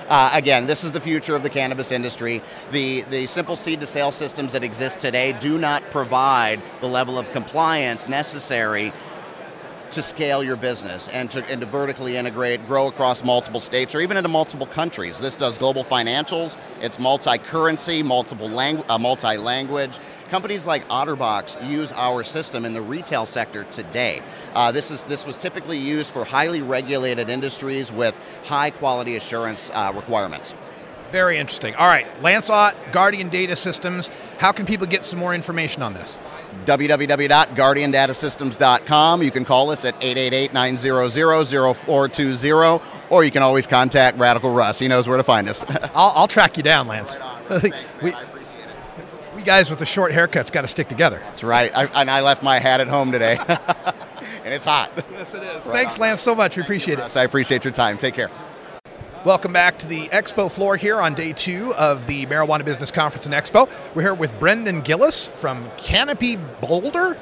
Uh, again, this is the future of the cannabis industry. The the simple seed-to-sale systems that exist today do not provide the level of compliance necessary to scale your business and to, and to vertically integrate, grow across multiple states or even into multiple countries. This does global financials. It's multi-currency, multiple langu- uh, multi-language. Companies like OtterBox use our system in the retail sector today. Uh, this is this was typically used for highly regulated industries with high quality assurance uh, requirements. Very interesting. All right, Lance Ott, Guardian Data Systems. How can people get some more information on this? w w w dot guardian data systems dot com. You can call us at eight eight eight, nine zero zero, zero four two zero, or you can always contact Radical Russ. He knows where to find us. I'll, I'll track you down, Lance. Right Thanks, we, I appreciate it. We guys with the short haircuts got to stick together. That's right. I, and I left my hat at home today. And it's hot. Yes, it is. Right. Thanks, Lance, so much. We appreciate it. I appreciate your time. Take care. Welcome back to the Expo floor here on day two of the Marijuana Business Conference and Expo. We're here with Brendan Gillis from Canopy Boulder.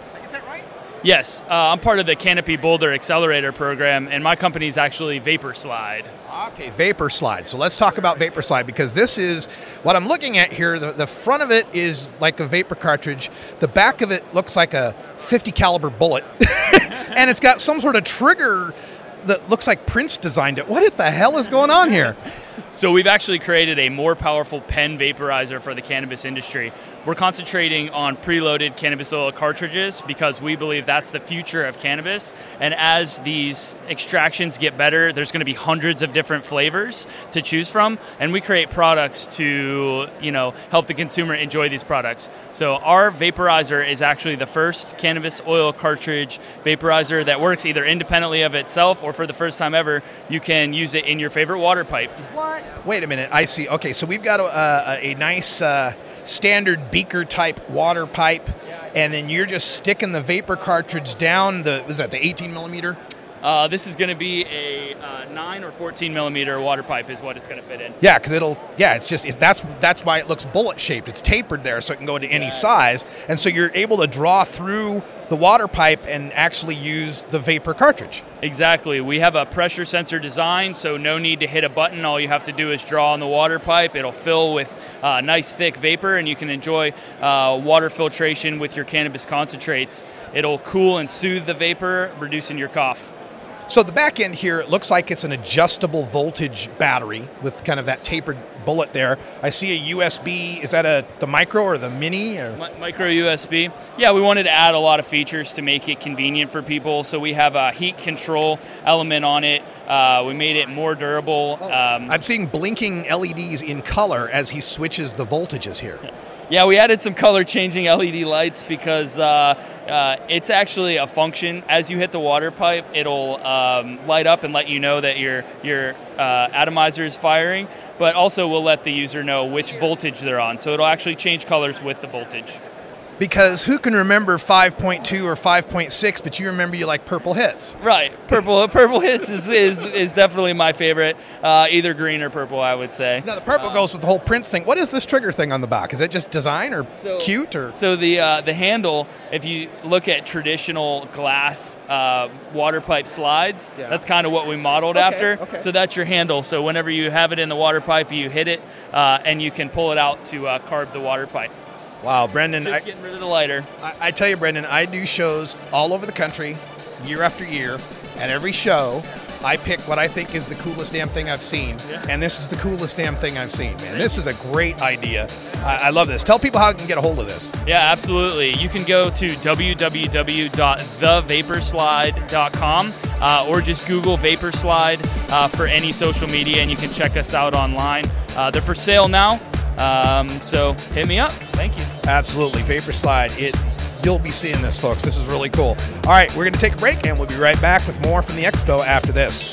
Yes, uh, I'm part of the Canopy Boulder Accelerator Program, and my company is actually Vapor Slide. Okay, Vapor Slide. So let's talk about Vapor Slide, because this is what I'm looking at here. The, the front of it is like a vapor cartridge. The back of it looks like a fifty caliber bullet, and it's got some sort of trigger that looks like Prince designed it. What the hell is going on here? So we've actually created a more powerful pen vaporizer for the cannabis industry. We're concentrating on preloaded cannabis oil cartridges because we believe that's the future of cannabis. And as these extractions get better, there's going to be hundreds of different flavors to choose from. And we create products to, you know, help the consumer enjoy these products. So our vaporizer is actually the first cannabis oil cartridge vaporizer that works either independently of itself, or for the first time ever, you can use it in your favorite water pipe. What? Wait a minute. I see. Okay, so we've got a, a, a nice uh, standard beaker type water pipe, and then you're just sticking the vapor cartridge down the, is that the eighteen millimeter? Uh, this is going to be a uh, nine or fourteen millimeter water pipe is what it's going to fit in. Yeah, because it'll, yeah, it's just, it's, that's that's why it looks bullet shaped. It's tapered there so it can go to any yeah. size. And so you're able to draw through the water pipe and actually use the vapor cartridge. Exactly. We have a pressure sensor design, so no need to hit a button. All you have to do is draw on the water pipe. It'll fill with uh, nice thick vapor, and you can enjoy uh, water filtration with your cannabis concentrates. It'll cool and soothe the vapor, reducing your cough. So the back end here, it looks like it's an adjustable voltage battery with kind of that tapered bullet there. I see a U S B. Is that a the micro or the mini? Or? Mi- micro U S B. Yeah, we wanted to add a lot of features to make it convenient for people. So we have a heat control element on it. Uh, we made it more durable. Um, I'm seeing blinking L E Ds in color as he switches the voltages here. Yeah. Yeah, we added some color-changing L E D lights because uh, uh, it's actually a function. As you hit the water pipe, it'll um, light up and let you know that your your uh, atomizer is firing, but also will let the user know which voltage they're on. So it'll actually change colors with the voltage. Because who can remember five point two or five point six, but you remember you like Purple Hits. Right. Purple Purple Hits is, is, is definitely my favorite, uh, either green or purple, I would say. Now, the purple um, goes with the whole Prince thing. What is this trigger thing on the back? Is it just design or so, cute? Or So the uh, the handle, if you look at traditional glass uh, water pipe slides, yeah. that's kind of what we modeled okay, after. Okay. So that's your handle. So whenever you have it in the water pipe, you hit it, uh, and you can pull it out to uh, carb the water pipe. Wow, Brendan. Just I, getting rid of the lighter. I, I tell you, Brendan, I do shows all over the country, year after year. At every show, I pick what I think is the coolest damn thing I've seen. Yeah. And this is the coolest damn thing I've seen, man. This is a great idea. I, I love this. Tell people how you can get a hold of this. Yeah, absolutely. You can go to w w w dot the vapor slide dot com uh, or just Google Vaporslide uh, for any social media, and you can check us out online. Uh, they're for sale now. Um, so hit me up. Thank you. Absolutely. Vaporslide. It, you'll be seeing this, folks. This is really cool. All right, we're going to take a break, and we'll be right back with more from the Expo after this.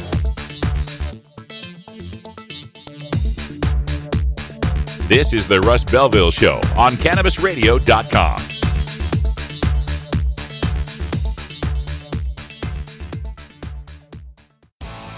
This is the Russ Belville Show on Cannabis Radio dot com.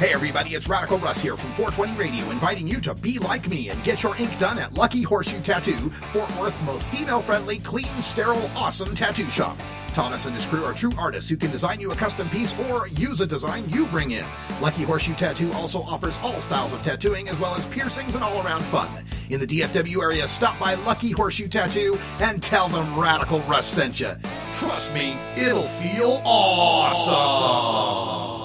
Hey everybody, it's Radical Russ here from four twenty Radio, inviting you to be like me and get your ink done at Lucky Horseshoe Tattoo, Fort Worth's most female-friendly, clean, sterile, awesome tattoo shop. Thomas and his crew are true artists who can design you a custom piece or use a design you bring in. Lucky Horseshoe Tattoo also offers all styles of tattooing as well as piercings and all-around fun. In the D F W area, stop by Lucky Horseshoe Tattoo and tell them Radical Russ sent you. Trust me, it'll feel awesome.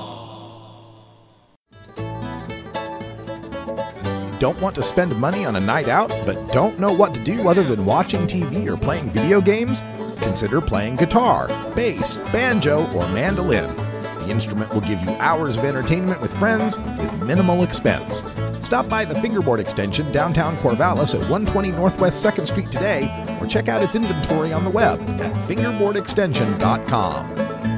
Don't want to spend money on a night out, but don't know what to do other than watching T V or playing video games? Consider playing guitar, bass, banjo, or mandolin. The instrument will give you hours of entertainment with friends with minimal expense. Stop by the Fingerboard Extension downtown Corvallis at one twenty Northwest second Street today, or check out its inventory on the web at fingerboard extension dot com.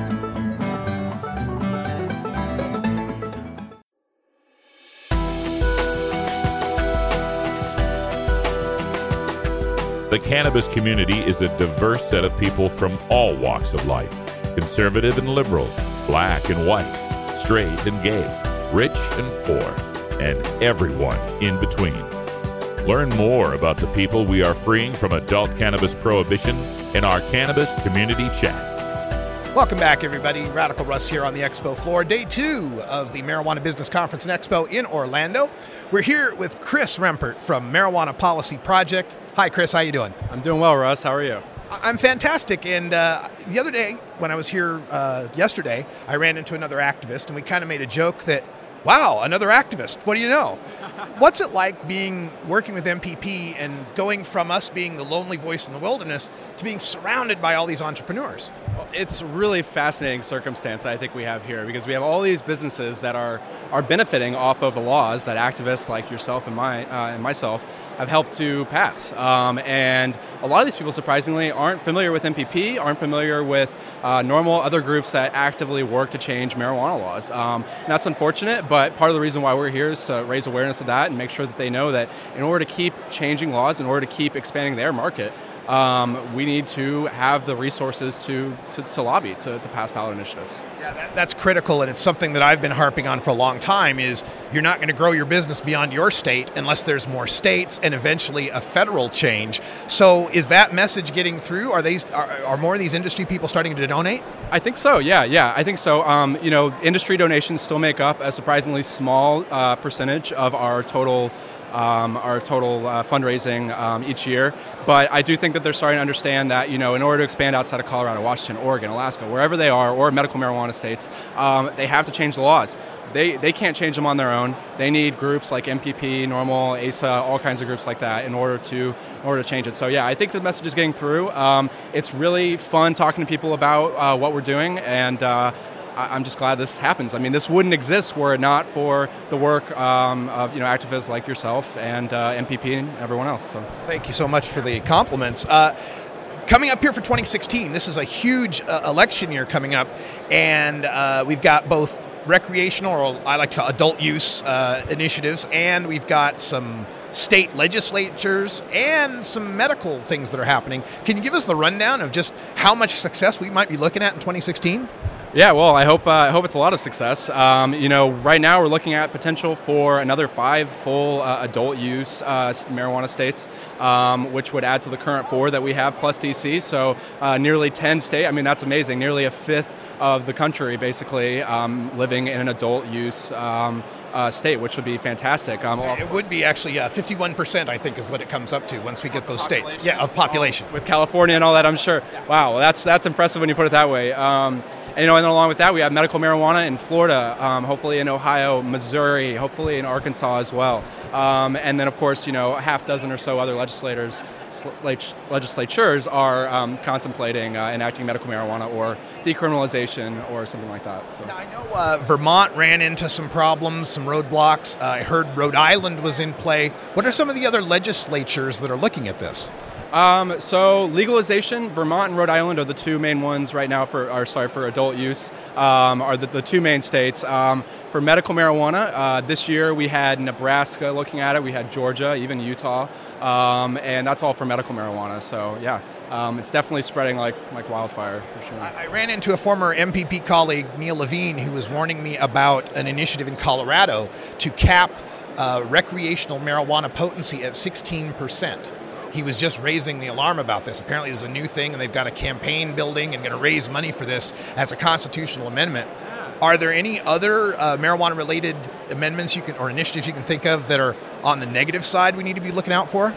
The cannabis community is a diverse set of people from all walks of life, conservative and liberal, black and white, straight and gay, rich and poor, and everyone in between. Learn more about the people we are freeing from adult cannabis prohibition in our Cannabis Community Chat. Welcome back, everybody. Radical Russ here on the expo floor. Day two of the Marijuana Business Conference and Expo in Orlando. We're here with Chris Rempert from Marijuana Policy Project. Hi, Chris. How you doing? I'm doing well, Russ. How are you? I'm fantastic. And uh, the other day, when I was here uh, yesterday, I ran into another activist, and we kind of made a joke that, wow, another activist. What do you know? What's it like being working with M P P and going from us being the lonely voice in the wilderness to being surrounded by all these entrepreneurs? Well, it's really fascinating circumstance I think we have here, because we have all these businesses that are are benefiting off of the laws that activists like yourself and my uh, and myself have helped to pass. Um, and a lot of these people, surprisingly, aren't familiar with M P P, aren't familiar with uh, normal other groups that actively work to change marijuana laws. Um, and that's unfortunate, but part of the reason why we're here is to raise awareness of that and make sure that they know that in order to keep changing laws, in order to keep expanding their market, Um, we need to have the resources to, to, to lobby, to, to pass ballot initiatives. Yeah, that, that's critical, and it's something that I've been harping on for a long time, is you're not going to grow your business beyond your state unless there's more states and eventually a federal change. So is that message getting through? Are, these, are, are more of these industry people starting to donate? I think so, yeah, yeah, I think so. Um, you know, industry donations still make up a surprisingly small uh, percentage of our total Um, our total uh, fundraising um, each year. But I do think that they're starting to understand that, you know, in order to expand outside of Colorado, Washington, Oregon, Alaska, wherever they are, or medical marijuana states, um, they have to change the laws. They they can't change them on their own. They need groups like M P P, NORML, A S A, all kinds of groups like that in order to in order to change it. So yeah, I think the message is getting through. Um, it's really fun talking to people about uh, what we're doing, and uh, I'm just glad this happens. I mean, this wouldn't exist were it not for the work um, of you know activists like yourself and uh, M P P and everyone else. So thank you so much for the compliments. Uh, coming up here for twenty sixteen, this is a huge uh, election year coming up, and uh, we've got both recreational, or I like to adult use uh, initiatives, and we've got some state legislatures and some medical things that are happening. Can you give us the rundown of just how much success we might be looking at in twenty sixteen? Yeah, well, I hope uh, I hope it's a lot of success. Um, you know, right now we're looking at potential for another five full uh, adult use uh, marijuana states, um, which would add to the current four that we have plus D C. So uh, nearly ten states. I mean, that's amazing. Nearly a fifth of the country, basically, um, living in an adult use um, uh, state, which would be fantastic. Um, it would be actually uh, fifty-one percent, I think, is what it comes up to once we get those states. Yeah, of population. With California and all that, I'm sure. Wow, that's that's impressive when you put it that way. Um, And, you know, and then along with that, we have medical marijuana in Florida, um, hopefully in Ohio, Missouri, hopefully in Arkansas as well. Um, and then, of course, you know, a half dozen or so other legislators, legislatures are um, contemplating uh, enacting medical marijuana or decriminalization or something like that. So now, I know uh, Vermont ran into some problems, some roadblocks. Uh, I heard Rhode Island was in play. What are some of the other legislatures that are looking at this? Um, so legalization, Vermont and Rhode Island are the two main ones right now for, are sorry, for adult use, um, are the, the two main states. Um, for medical marijuana, uh, this year we had Nebraska looking at it, we had Georgia, even Utah, um, and that's all for medical marijuana. So yeah, um, it's definitely spreading like, like wildfire for sure. I, I ran into a former M P P colleague, Neil Levine, who was warning me about an initiative in Colorado to cap uh, recreational marijuana potency at sixteen percent. He was just raising the alarm about this. Apparently there's a new thing, and they've got a campaign building and going to raise money for this as a constitutional amendment. Are there any other uh, marijuana-related amendments you can, or initiatives you can think of that are on the negative side we need to be looking out for?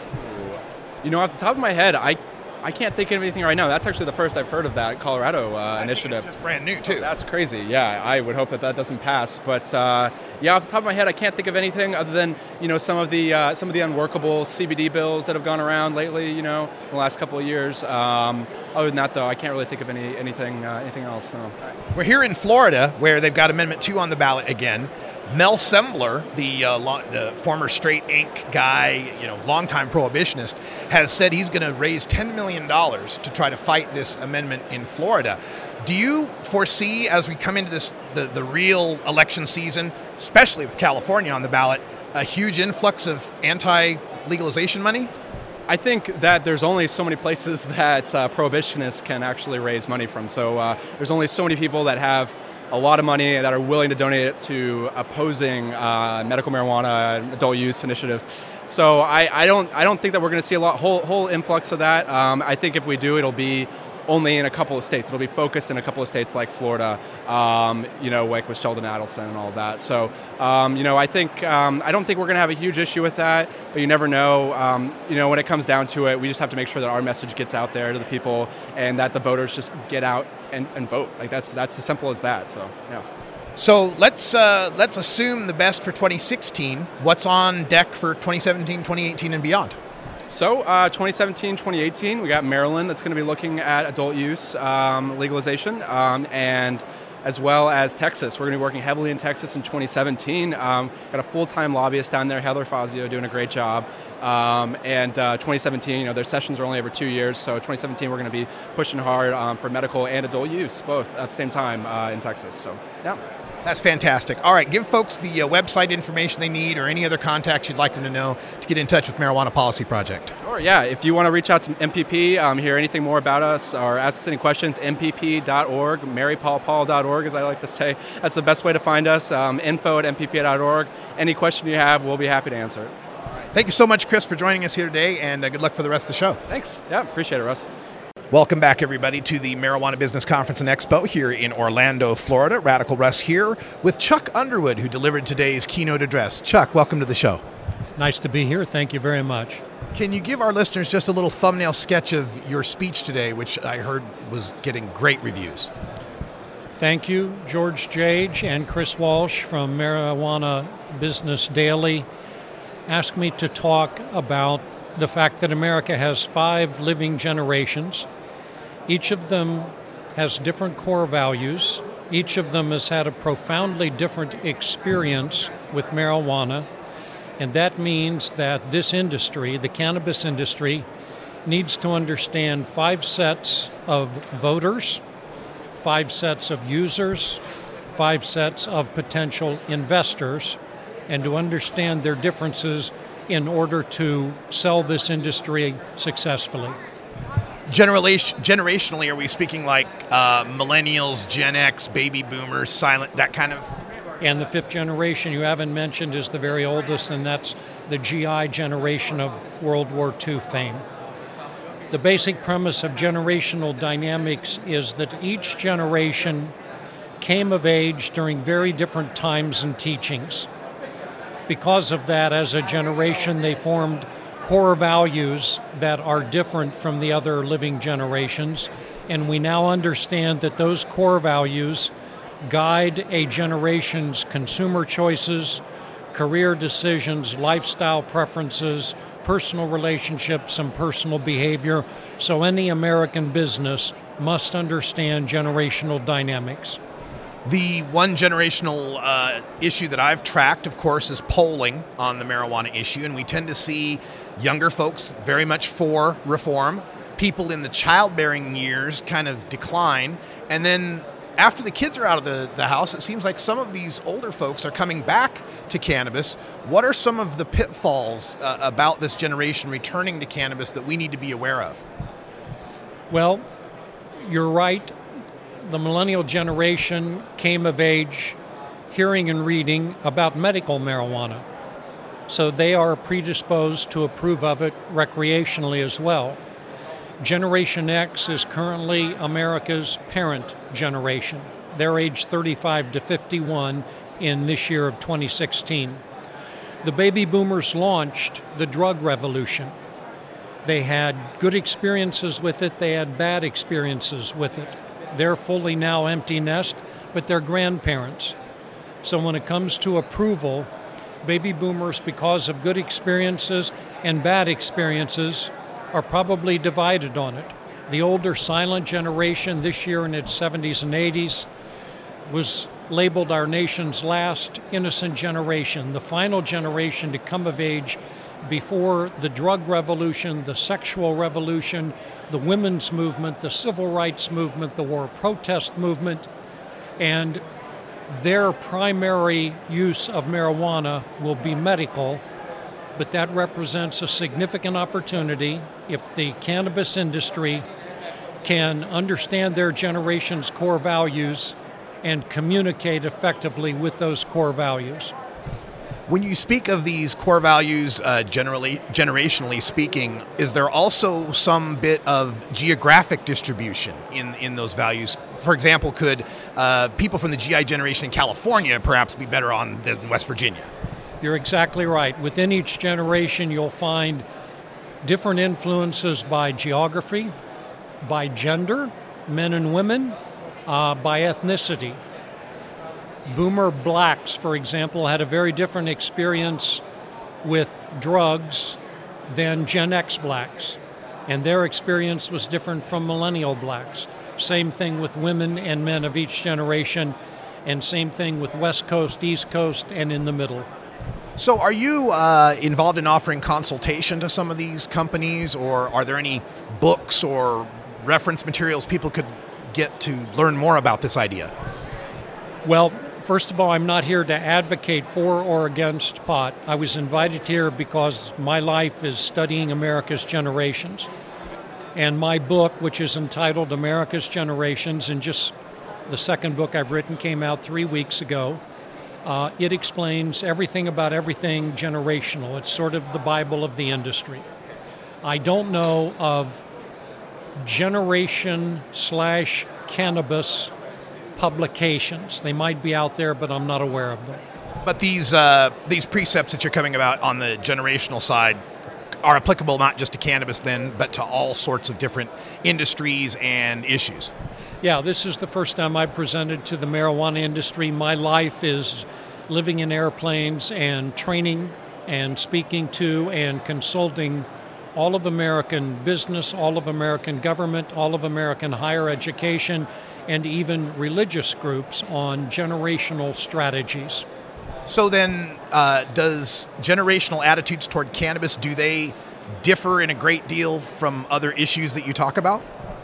You know, off the top of my head, I I can't think of anything right now. That's actually the first I've heard of that Colorado uh, initiative. It's just brand new, too. So that's crazy. Yeah, I would hope that that doesn't pass. But uh, yeah, off the top of my head, I can't think of anything other than, you know, some of the uh, some of the unworkable C B D bills that have gone around lately, you know, in the last couple of years. Um, other than that, though, I can't really think of any anything uh, anything else. So. We're here in Florida, where they've got Amendment two on the ballot again. Mel Sembler, the, uh, lo- the former straight ink guy, you know, longtime prohibitionist, has said he's going to raise ten million dollars to try to fight this amendment in Florida. Do you foresee, as we come into this the, the real election season, especially with California on the ballot, a huge influx of anti-legalization money? I think that there's only so many places that uh, prohibitionists can actually raise money from. So uh, there's only so many people that have a lot of money that are willing to donate it to opposing uh, medical marijuana and adult use initiatives. So I, I don't I don't think that we're going to see a lot whole whole influx of that. Um, I think if we do, it'll be only in a couple of states. It'll be focused in a couple of states like Florida, um, you know, like with Sheldon Adelson and all of that. So, um, you know, I think um, I don't think we're going to have a huge issue with that, but you never know. Um, you know, when it comes down to it, we just have to make sure that our message gets out there to the people and that the voters just get out and, and vote. Like that's that's as simple as that. So, yeah. So let's uh, let's assume the best for twenty sixteen. What's on deck for twenty seventeen, twenty eighteen, and beyond? So uh, twenty seventeen, twenty eighteen, we got Maryland that's going to be looking at adult use um, legalization, um, and as well as Texas. We're going to be working heavily in Texas in twenty seventeen. Um, got a full-time lobbyist down there, Heather Fazio, doing a great job. Um, and uh, twenty seventeen, you know, their sessions are only every two years, so twenty seventeen we're going to be pushing hard um, for medical and adult use, both at the same time uh, in Texas. So, yeah. That's fantastic. All right, give folks the uh, website information they need or any other contacts you'd like them to know to get in touch with Marijuana Policy Project. Sure, yeah. If you want to reach out to M P P, um, hear anything more about us, or ask us any questions, m p p dot org, mary paul paul dot org, as I like to say. That's the best way to find us, um, info at m p p dot org. Any question you have, we'll be happy to answer it. All right. Thank you so much, Chris, for joining us here today, and uh, good luck for the rest of the show. Thanks. Yeah, appreciate it, Russ. Welcome back, everybody, to the Marijuana Business Conference and Expo here in Orlando, Florida. Radical Russ here with Chuck Underwood, who delivered today's keynote address. Chuck, welcome to the show. Nice to be here. Thank you very much. Can you give our listeners just a little thumbnail sketch of your speech today, which I heard was getting great reviews? Thank you, George Jage and Chris Walsh from Marijuana Business Daily asked me to talk about the fact that America has five living generations. Each of them has different core values. Each of them has had a profoundly different experience with marijuana. And that means that this industry, the cannabis industry, needs to understand five sets of voters, five sets of users, five sets of potential investors, and to understand their differences in order to sell this industry successfully. Generation, generationally, are we speaking like uh, millennials, Gen X, baby boomers, silent, that kind of? And the fifth generation you haven't mentioned is the very oldest, and that's the G I generation of World War Two fame. The basic premise of generational dynamics is that each generation came of age during very different times and teachings. Because of that, as a generation, they formed core values that are different from the other living generations, and we now understand that those core values guide a generation's consumer choices, career decisions, lifestyle preferences, personal relationships, and personal behavior. So any American business must understand generational dynamics. The one generational uh, issue that I've tracked, of course, is polling on the marijuana issue, and we tend to see younger folks very much for reform. People in the childbearing years kind of decline. And then after the kids are out of the, the house, it seems like some of these older folks are coming back to cannabis. What are some of the pitfalls uh, about this generation returning to cannabis that we need to be aware of? Well, you're right. The millennial generation came of age hearing and reading about medical marijuana. So they are predisposed to approve of it recreationally as well. Generation X is currently America's parent generation. They're age thirty-five to fifty-one in this year of twenty sixteen. The baby boomers launched the drug revolution. They had good experiences with it, they had bad experiences with it. They're fully now empty nest, but they're grandparents. So when it comes to approval, baby boomers, because of good experiences and bad experiences, are probably divided on it. The older silent generation, this year in its seventies and eighties, was labeled our nation's last innocent generation, the final generation to come of age before the drug revolution, the sexual revolution, the women's movement, the civil rights movement, the war protest movement, and their primary use of marijuana will be medical, but that represents a significant opportunity if the cannabis industry can understand their generation's core values and communicate effectively with those core values. When you speak of these core values, uh, generally, generationally speaking, is there also some bit of geographic distribution in, in those values? For example, could uh, people from the G I generation in California perhaps be better on than West Virginia? You're exactly right. Within each generation, you'll find different influences by geography, by gender, men and women, uh, by ethnicity. Boomer blacks, for example, had a very different experience with drugs than Gen X blacks, and their experience was different from millennial blacks. Same thing with women and men of each generation, and same thing with West Coast, East Coast, and in the middle. So are you uh, involved in offering consultation to some of these companies, or are there any books or reference materials people could get to learn more about this idea? Well, first of all, I'm not here to advocate for or against pot. I was invited here because my life is studying America's generations. And my book, which is entitled America's Generations, and just the second book I've written came out three weeks ago. Uh, it explains everything about everything generational. It's sort of the Bible of the industry. I don't know of generation slash cannabis publications. They might be out there, but I'm not aware of them. But these uh, these precepts that you're coming about on the generational side are applicable not just to cannabis then, but to all sorts of different industries and issues. Yeah, this is the first time I've presented to the marijuana industry. My life is living in airplanes and training and speaking to and consulting all of American business, all of American government, all of American higher education, and even religious groups on generational strategies. So then, uh, does generational attitudes toward cannabis, do they differ in a great deal from other issues that you talk about?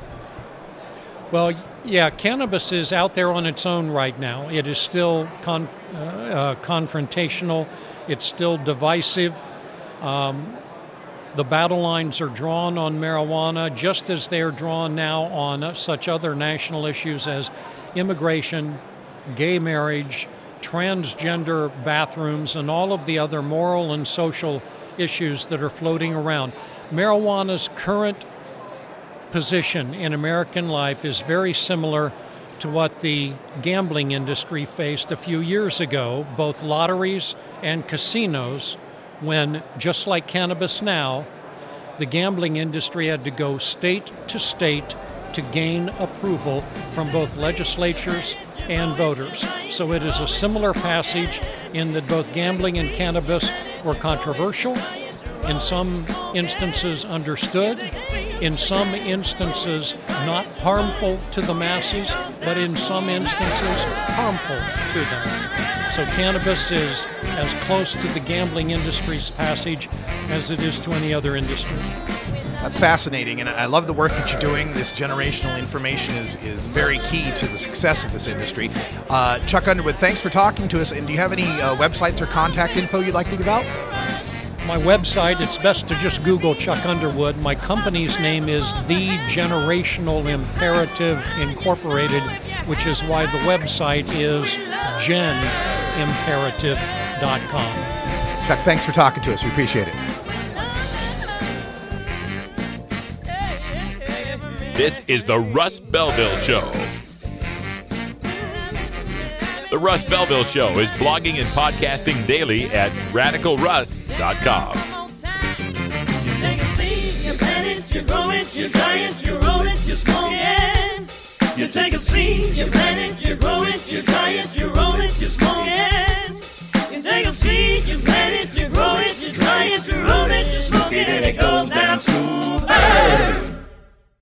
Well, yeah, cannabis is out there on its own right now. It is still conf- uh, uh, confrontational. It's still divisive. Um, the battle lines are drawn on marijuana just as they are drawn now on uh, such other national issues as immigration, gay marriage, transgender bathrooms, and all of the other moral and social issues that are floating around. Marijuana's current position in American life is very similar to what the gambling industry faced a few years ago, both lotteries and casinos, when, just like cannabis now, the gambling industry had to go state to state to gain approval from both legislatures and voters. So it is a similar passage in that both gambling and cannabis were controversial, in some instances understood, in some instances not harmful to the masses, but in some instances harmful to them. So cannabis is as close to the gambling industry's passage as it is to any other industry. That's fascinating, and I love the work that you're doing. This generational information is, is very key to the success of this industry. Uh, Chuck Underwood, thanks for talking to us, and do you have any uh, websites or contact info you'd like to give out? My website, it's best to just Google Chuck Underwood. My company's name is The Generational Imperative Incorporated, which is why the website is gen imperative dot com. Chuck, thanks for talking to us. We appreciate it. This is the Russ Belville Show. The Russ Belville Show is blogging and podcasting daily at radical russ dot com. You take a seed, you plant it, you grow it, you dry it, you roll it, you smoke it. You take a seed, you plant it, you grow it, you dry it, you roll it, you smoke it. You take a seed, you plant it, you grow it, you dry it, you roll it, you smoke it, and it goes down smooth. Hey!